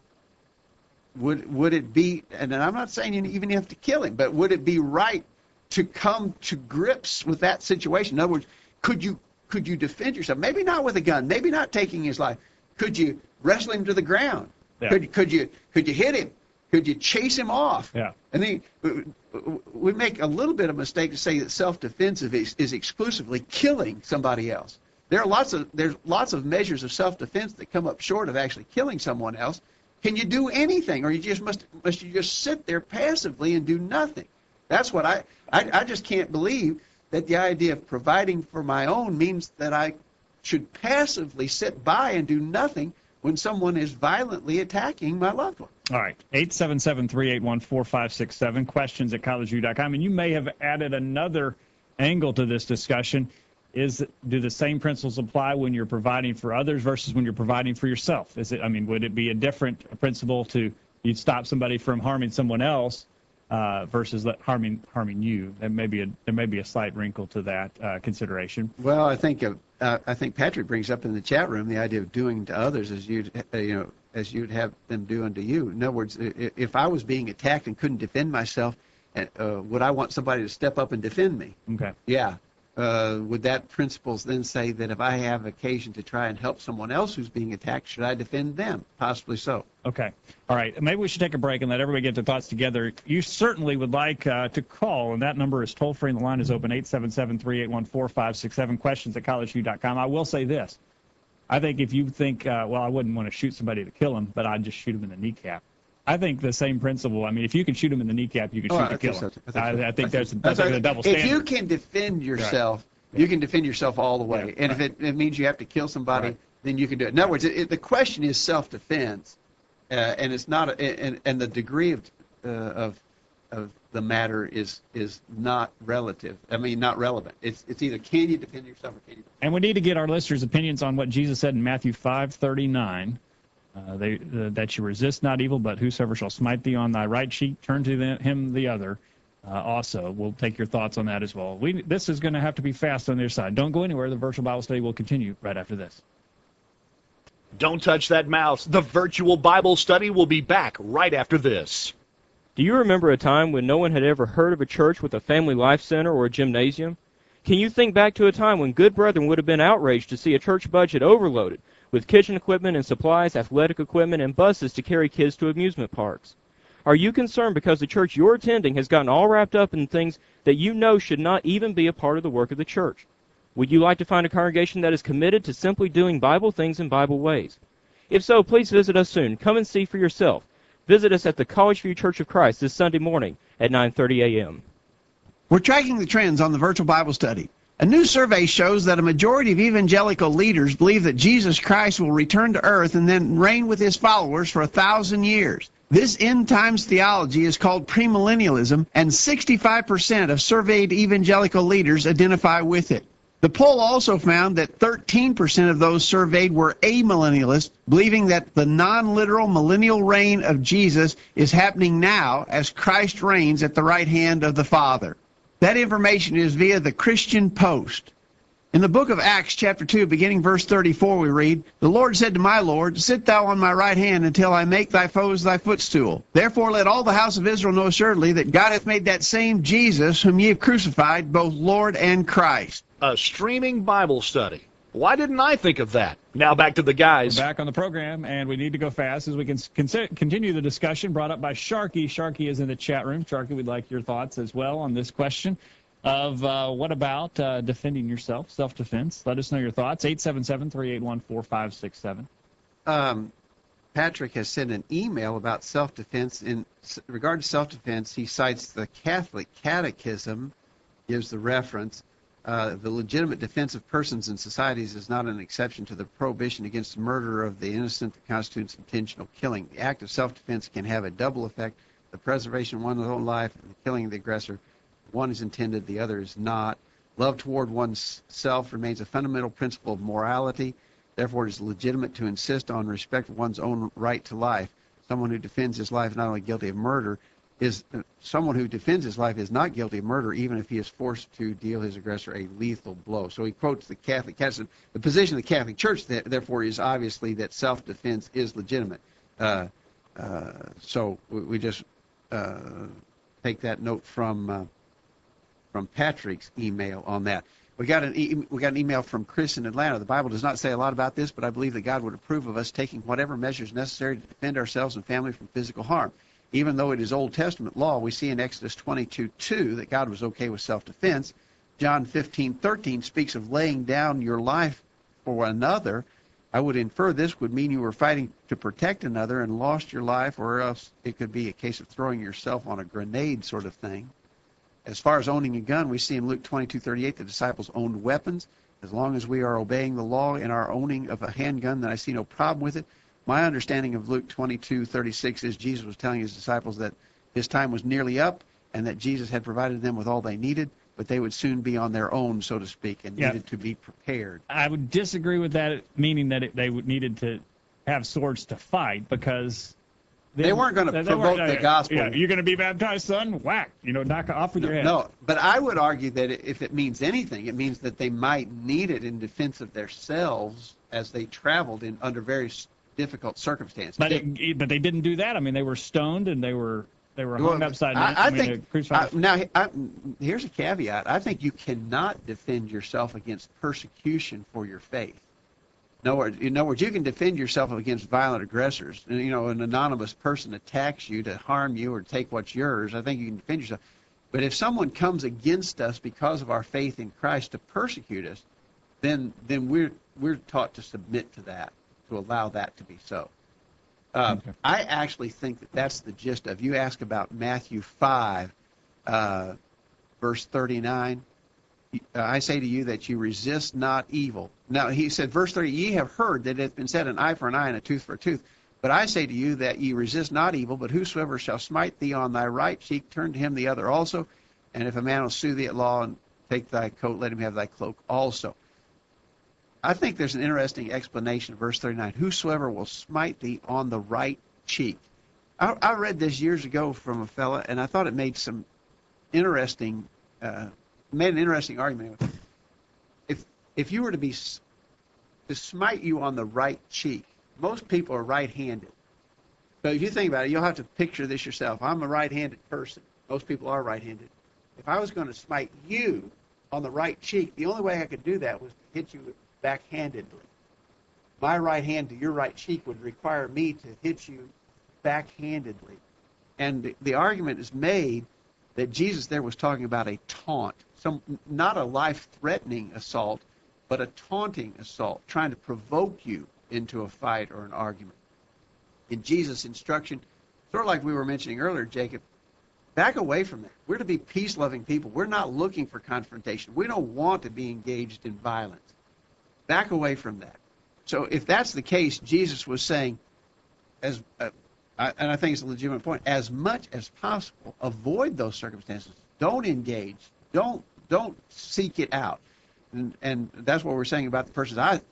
Would would it be, and I'm not saying you even have to kill him, but would it be right to come to grips with that situation? In other words, could you could you defend yourself? Maybe not with a gun, maybe not taking his life. Could you wrestle him to the ground? Yeah. Could could you could you hit him? Could you chase him off? Yeah. And then we make a little bit of a mistake to say that self-defense is, is exclusively killing somebody else. There are lots of there's lots of measures of self-defense that come up short of actually killing someone else. Can you do anything, or you just must must you just sit there passively and do nothing? That's what I I, I just can't believe that the idea of providing for my own means that I should passively sit by and do nothing when someone is violently attacking my loved one. all right, eight seven seven, three eight one, four five six seven, questions at college view dot com. And you may have added another angle to this discussion. Is do the same principles apply when you're providing for others versus when you're providing for yourself? Is it, I mean, would it be a different principle to you stop somebody from harming someone else uh, versus let, harming harming you? There may be a there may be a slight wrinkle to that uh, consideration. Well, I think uh, uh, I think Patrick brings up in the chat room the idea of doing to others as you'd uh, you know as you'd have them do unto you. In other words, if I was being attacked and couldn't defend myself, uh, would I want somebody to step up and defend me? Okay. Yeah. Uh, would that principles then say that if I have occasion to try and help someone else who's being attacked, should I defend them? Possibly so. Okay. All right. Maybe we should take a break and let everybody get their thoughts together. You certainly would like uh, to call, and that number is toll free, and the line is open, eight seven seven, three eight one, four five six seven, questions at college view dot com. I will say this. I think if you think, uh, well, I wouldn't want to shoot somebody to kill him, but I'd just shoot him in the kneecap. I think the same principle. I mean, if you can shoot him in the kneecap, you can Oh, shoot I to think kill him. so. I think so. I, I think I there's, think- that's that's a right. double If standard. you can defend yourself, Yeah. you can defend yourself all the way. Yeah, And right. if it, it means you have to kill somebody, Right. then you can do it. In other words, it, it, the question is self-defense, uh, and it's not, a, and, and the degree of, uh, of, of the matter is is not relative. I mean, not relevant. It's it's either can you defend yourself or can you. And we need to get our listeners' opinions on what Jesus said in Matthew five thirty-nine. Uh, they, uh, that you resist not evil, but whosoever shall smite thee on thy right cheek, turn to the, him the other. Uh, also, we'll take your thoughts on that as well. We, this is going to have to be fast on their side. Don't go anywhere. The virtual Bible study will continue right after this. Don't touch that mouse. The virtual Bible study will be back right after this. Do you remember a time when no one had ever heard of a church with a family life center or a gymnasium? Can you think back to a time when good brethren would have been outraged to see a church budget overloaded with kitchen equipment and supplies, athletic equipment, and buses to carry kids to amusement parks? Are you concerned because the church you're attending has gotten all wrapped up in things that you know should not even be a part of the work of the church? Would you like to find a congregation that is committed to simply doing Bible things in Bible ways? If so, please visit us soon. Come and see for yourself. Visit us at the College View Church of Christ this Sunday morning at nine thirty a m We're tracking the trends on the virtual Bible study. A new survey shows that a majority of evangelical leaders believe that Jesus Christ will return to earth and then reign with his followers for a thousand years. This end times theology is called premillennialism, and sixty-five percent of surveyed evangelical leaders identify with it. The poll also found that thirteen percent of those surveyed were amillennialists, believing that the non-literal millennial reign of Jesus is happening now as Christ reigns at the right hand of the Father. That information is via the Christian Post. In the book of Acts, chapter two, beginning verse thirty-four, we read, "The Lord said to my Lord, Sit thou on my right hand until I make thy foes thy footstool. Therefore let all the house of Israel know assuredly that God hath made that same Jesus, whom ye have crucified, both Lord and Christ." A streaming Bible study. Why didn't I think of that? Now back to the guys. We're back on the program, and we need to go fast as we can con- continue the discussion brought up by Sharky. Sharky is in the chat room. Sharky, we'd like your thoughts as well on this question of uh, what about uh, defending yourself, self-defense. Let us know your thoughts, eight seven seven, three eight one, four five six seven. Um, Patrick has sent an email about self-defense. In regard to self-defense, he cites the Catholic Catechism, gives the reference. Uh, the legitimate defense of persons and societies is not an exception to the prohibition against the murder of the innocent that constitutes intentional killing. The act of self-defense can have a double effect: the preservation of one's own life and the killing of the aggressor. One is intended, the other is not. Love toward one's self remains a fundamental principle of morality. Therefore, it is legitimate to insist on respect for one's own right to life. Someone who defends his life is not only guilty of murder, is uh, someone who defends his life is not guilty of murder, even if he is forced to deal his aggressor a lethal blow. So he quotes the Catholic Catechism. The position of the Catholic Church, th- therefore, is obviously that self-defense is legitimate. Uh, uh, so we, we just uh, take that note from uh, from Patrick's email on that. We got an e- we got an email from Chris in Atlanta. The Bible does not say a lot about this, but I believe that God would approve of us taking whatever measures necessary to defend ourselves and family from physical harm. Even though it is Old Testament law, we see in Exodus twenty-two two that God was okay with self-defense. John fifteen thirteen speaks of laying down your life for another. I would infer this would mean you were fighting to protect another and lost your life, or else it could be a case of throwing yourself on a grenade sort of thing. As far as owning a gun, we see in Luke twenty-two thirty-eight the disciples owned weapons. As long as we are obeying the law in our owning of a handgun, then I see no problem with it. My understanding of Luke twenty-two thirty-six is Jesus was telling his disciples that his time was nearly up and that Jesus had provided them with all they needed, but they would soon be on their own, so to speak, and Yeah. needed to be prepared. I would disagree with that, meaning that it, they would needed to have swords to fight because They weren't going to promote the gospel. Yeah, you're going to be baptized, son? Whack! You know, knock off with your head. No, but I would argue that if it means anything, it means that they might need it in defense of themselves as they traveled in under very difficult circumstances. But it, but they didn't do that. I mean, they were stoned and they were they were hung Well, upside down. I, I, I mean, think crucified. I, now I, here's a caveat. I think you cannot defend yourself against persecution for your faith. In other words, in other words, you can defend yourself against violent aggressors. You know, an anonymous person attacks you to harm you or take what's yours. I think you can defend yourself. But if someone comes against us because of our faith in Christ to persecute us, then then we're we're taught to submit to that, to allow that to be so. Uh, Okay. I actually think that that's the gist of. You ask about Matthew five, uh, verse thirty-nine. Uh, I say to you that you resist not evil. Now, he said, verse thirty, ye have heard that it hath been said, an eye for an eye and a tooth for a tooth. But I say to you that ye resist not evil, but whosoever shall smite thee on thy right cheek, turn to him the other also. And if a man will sue thee at law and take thy coat, let him have thy cloak also. I think there's an interesting explanation of verse thirty-nine. Whosoever will smite thee on the right cheek. I, I read this years ago from a fella, and I thought it made some interesting, uh, made an interesting argument. If if you were to be to smite you on the right cheek, most people are right-handed. So if you think about it, you'll have to picture this yourself. I'm a right-handed person. Most people are right-handed. If I was going to smite you on the right cheek, the only way I could do that was to hit you backhandedly. My right hand to your right cheek would require me to hit you backhandedly. and the, the argument is made that Jesus there was talking about a taunt, some not a life-threatening assault, but a taunting assault, trying to provoke you into a fight or an argument. In Jesus' instruction, sort of like we were mentioning earlier, Jacob, back away from that. We're to be peace-loving people. We're not looking for confrontation. We don't want to be engaged in violence. Back away from that. So if that's the case, Jesus was saying, as uh, I, and I think it's a legitimate point, as much as possible, avoid those circumstances. Don't engage. Don't don't seek it out. And, and that's what we're saying about the person. I,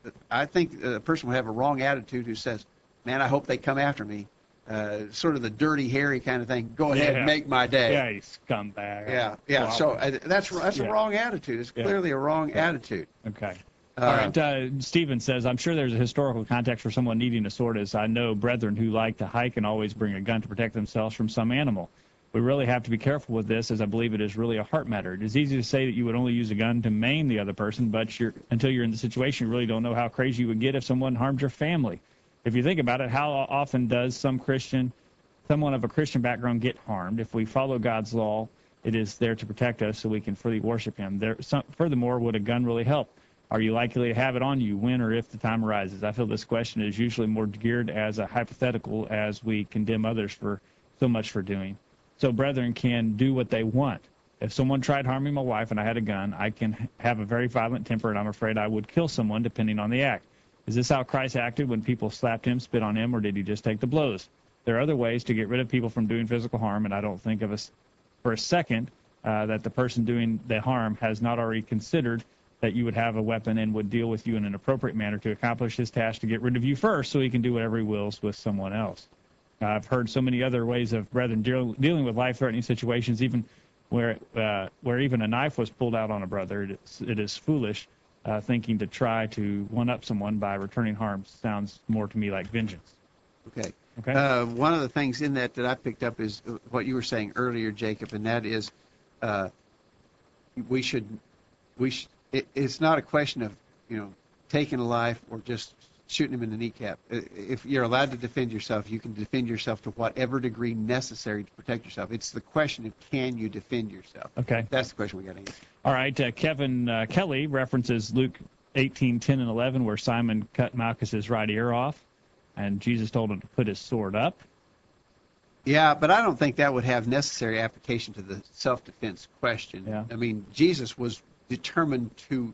I think a person will have a wrong attitude who says, man, I hope they come after me. Uh, sort of the dirty, hairy kind of thing. Go ahead Yeah. and make my day. Yeah, you scumbag. Yeah, yeah. Wow. So uh, that's that's Yeah. a wrong attitude. It's Yeah. clearly a wrong Yeah. attitude. Okay. Uh, All right. Uh, Stephen says, I'm sure there's a historical context for someone needing a sword, as I know brethren who like to hike and always bring a gun to protect themselves from some animal. We really have to be careful with this, as I believe it is really a heart matter. It is easy to say that you would only use a gun to maim the other person, but you're, until you're in the situation, you really don't know how crazy you would get if someone harmed your family. If you think about it, how often does some Christian, someone of a Christian background get harmed? If we follow God's law, it is there to protect us so we can freely worship him. There, some, furthermore, would a gun really help? Are you likely to have it on you when or if the time arises? I feel this question is usually more geared as a hypothetical, as we condemn others for so much for doing. So brethren can do what they want. If someone tried harming my wife and I had a gun, I can have a very violent temper, and I'm afraid I would kill someone depending on the act. Is this how Christ acted when people slapped him, spit on him, or did he just take the blows? There are other ways to get rid of people from doing physical harm, and I don't think of us for a second uh, that the person doing the harm has not already considered that you would have a weapon and would deal with you in an appropriate manner to accomplish his task to get rid of you first so he can do whatever he wills with someone else. Uh, I've heard so many other ways of brethren deal, dealing with life-threatening situations, even where uh, where even a knife was pulled out on a brother. It is, it is foolish uh, thinking to try to one-up someone by returning harm. Sounds more to me like vengeance. Okay. Okay. Uh, one of the things in that that I picked up is what you were saying earlier, Jacob, and that is uh, we should we sh- it, it's not a question of you know taking a life or just shooting him in the kneecap. If you're allowed to defend yourself, you can defend yourself to whatever degree necessary to protect yourself. It's the question of can you defend yourself. Okay. That's the question we got to answer. All right. Uh, Kevin uh, Kelly references Luke eighteen, ten, and eleven, where Simon cut Malchus's right ear off, and Jesus told him to put his sword up. Yeah, but I don't think that would have necessary application to the self-defense question. Yeah. I mean, Jesus was determined to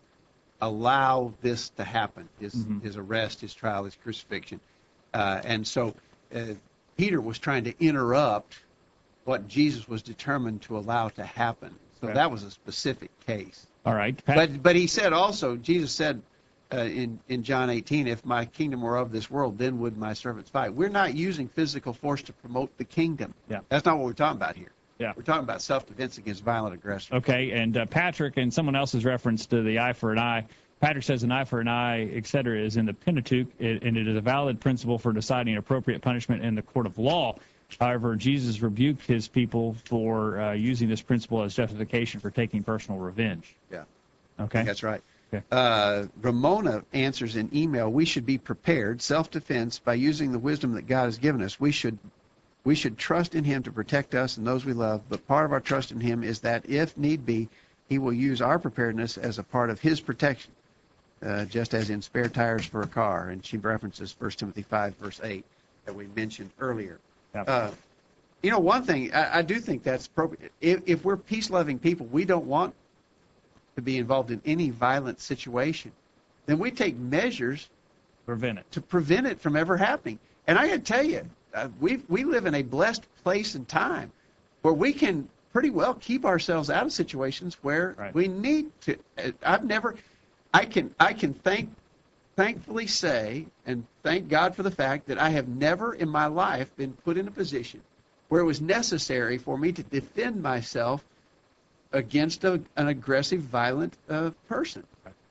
allow this to happen, his, Mm-hmm. his arrest, his trial, his crucifixion. Uh, and so uh, Peter was trying to interrupt what Jesus was determined to allow to happen. So Okay. that was a specific case. All right. Pat- But but he said also, Jesus said uh, in, in John eighteen, if my kingdom were of this world, then would my servants fight. We're not using physical force to promote the kingdom. Yeah. That's not what we're talking about here. Yeah. We're talking about self-defense against violent aggression. Okay, and uh, Patrick and someone else's reference to the eye for an eye. Patrick says an eye for an eye, et cetera, is in the Pentateuch, it, and it is a valid principle for deciding appropriate punishment in the court of law. However, Jesus rebuked his people for uh, using this principle as justification for taking personal revenge. Yeah. Okay? That's right. Okay. Uh, Ramona answers in email, we should be prepared, self-defense, by using the wisdom that God has given us. We should we should trust in him to protect us and those we love, but part of our trust in him is that if need be, he will use our preparedness as a part of his protection, uh, just as in spare tires for a car. And she references First Timothy five, verse eight, that we mentioned earlier. Yep. Uh, you know, one thing, I, I do think that's appropriate. If, if we're peace-loving people, we don't want to be involved in any violent situation, then we take measures Prevent it. to prevent it from ever happening. And I got to tell you, uh, we we live in a blessed place and time where we can pretty well keep ourselves out of situations where Right. we need to. Uh, I've never, I can I can thank, thankfully say and thank God for the fact that I have never in my life been put in a position where it was necessary for me to defend myself against a, an aggressive, violent uh, person.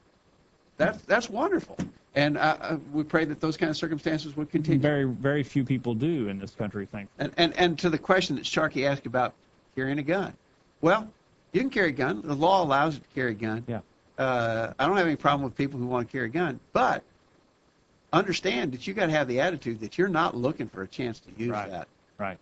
That's that's wonderful. And uh, uh, we pray that those kind of circumstances would continue. Very, very few people do in this country, thankfully. And, and, and to the question that Sharkey asked about carrying a gun. Well, you can carry a gun. The law allows you to carry a gun. Yeah. Uh, I don't have any problem with people who want to carry a gun. But understand that you got to have the attitude that you're not looking for a chance to use Right. that. Right.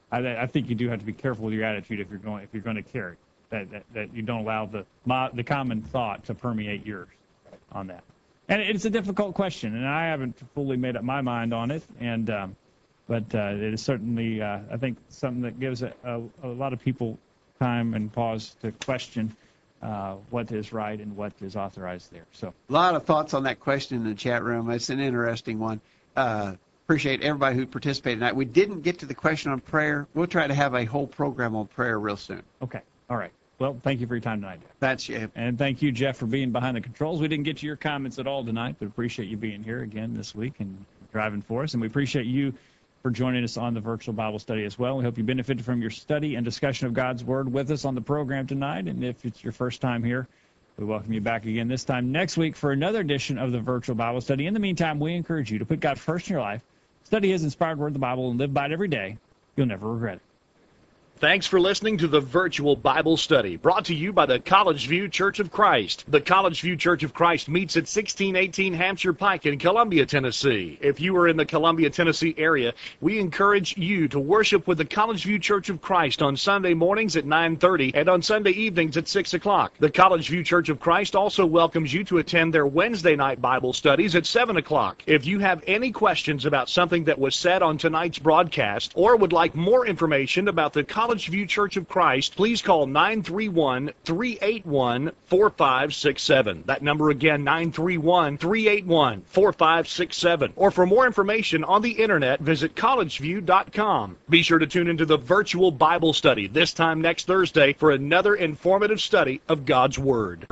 I, I think you do have to be careful with your attitude if you're going if you're going to carry that, that that you don't allow the the common thought to permeate yours on that. And it's a difficult question, and I haven't fully made up my mind on it. And um, but uh, it is certainly uh, I think something that gives a, a, a lot of people time and pause to question uh, what is right and what is authorized there. So A lot of thoughts on that question in the chat room. It's an interesting one. Uh, appreciate everybody who participated tonight. We didn't get to the question on prayer. We'll try to have a whole program on prayer real soon. okay, all right. Well, thank you for your time tonight, Jeff. That's it. And thank you, Jeff, for being behind the controls. We didn't get to your comments at all tonight, but appreciate you being here again this week and driving for us. And we appreciate you for joining us on the virtual Bible study as well. We hope you benefited from your study and discussion of God's Word with us on the program tonight. And if it's your first time here, we welcome you back again this time next week for another edition of the virtual Bible study. In the meantime, we encourage you to put God first in your life, study His inspired Word, the Bible, and live by it every day. You'll never regret it. Thanks for listening to the Virtual Bible Study, brought to you by the College View Church of Christ. The College View Church of Christ meets at sixteen eighteen Hampshire Pike in Columbia, Tennessee. If you are in the Columbia, Tennessee area, we encourage you to worship with the College View Church of Christ on Sunday mornings at nine thirty and on Sunday evenings at six o'clock. The College View Church of Christ also welcomes you to attend their Wednesday night Bible studies at seven o'clock. If you have any questions about something that was said on tonight's broadcast or would like more information about the College College View Church of Christ, please call nine three one, three eight one, four five six seven. That number again, nine three one, three eight one, four five six seven. Or for more information on the internet, visit college view dot com. Be sure to tune into the virtual Bible study this time next Thursday for another informative study of God's Word.